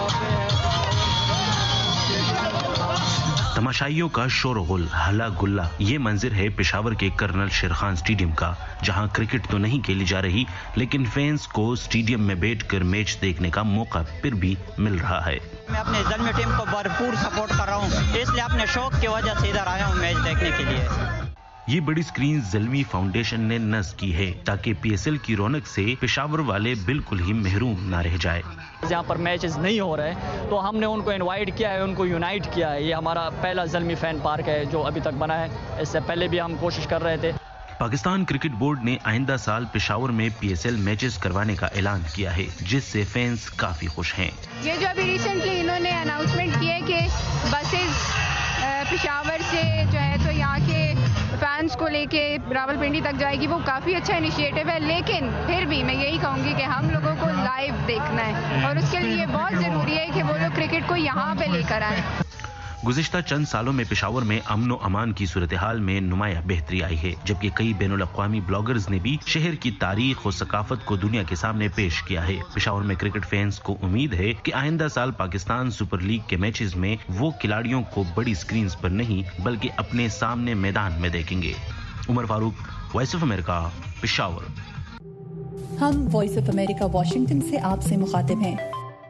تماشائیوں کا شور و غل، ہلا گلا، یہ منظر ہے پشاور کے کرنل شیرخان اسٹیڈیم کا، جہاں کرکٹ تو نہیں کھیلی جا رہی لیکن فینس کو اسٹیڈیم میں بیٹھ کر میچ دیکھنے کا موقع پھر بھی مل رہا ہے. میں اپنے زلمی ٹیم کو بھرپور سپورٹ کر رہا ہوں، اس لیے اپنے شوق کی وجہ سے ادھر آیا ہوں میچ دیکھنے کے لیے. یہ بڑی سکرین زلمی فاؤنڈیشن نے نصب کی ہے تاکہ پی ایس ایل کی رونق سے پشاور والے بالکل ہی محروم نہ رہ جائے. جہاں پر میچز نہیں ہو رہے تو ہم نے ان کو انوائٹ کیا ہے، ان کو یونائٹ کیا ہے. یہ ہمارا پہلا زلمی فین پارک ہے جو ابھی تک بنا ہے، اس سے پہلے بھی ہم کوشش کر رہے تھے. پاکستان کرکٹ بورڈ نے آئندہ سال پشاور میں پی ایس ایل میچز کروانے کا اعلان کیا ہے، جس سے فینس کافی خوش ہیں. یہ جو ابھی ریسنٹلی انہوں نے اناؤنسمنٹ کی ہے کہ بسز پشاور سے جو ہے تو یہاں کے فینس کو لے کے راولپنڈی تک جائے گی، وہ کافی اچھا انیشیٹو ہے. لیکن پھر بھی میں یہی کہوں گی کہ ہم لوگوں کو لائیو دیکھنا ہے اور اس کے لیے بہت ضروری ہے کہ وہ لوگ کرکٹ کو یہاں پہ لے کر آئیں. गुज़िश्ता चंद सालों में पेशावर में अमन व अमान की सूरत-ए-हाल में नुमाया बेहतरी आई है, जबकि कई बैनुल अक़वामी ब्लॉगर्स ने भी शहर की तारीख और सकाफत को दुनिया के सामने पेश किया है। पेशावर में क्रिकेट फैंस को उम्मीद है कि आइंदा साल पाकिस्तान सुपर लीग के मैचेस में वो खिलाड़ियों को बड़ी स्क्रीन पर नहीं बल्कि अपने सामने मैदान में देखेंगे। Umar Farooq, Voice of America, Peshawar. हम वॉइस ऑफ अमेरिका वाशिंगटन से आपसे मुखातिब हैं।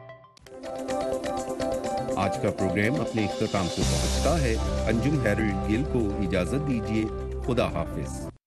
आज का प्रोग्राम अपने इख्तिताम को पहुंचता है। अंजुम हैरिल्ड गिल को इजाजत दीजिए। खुदा हाफिज।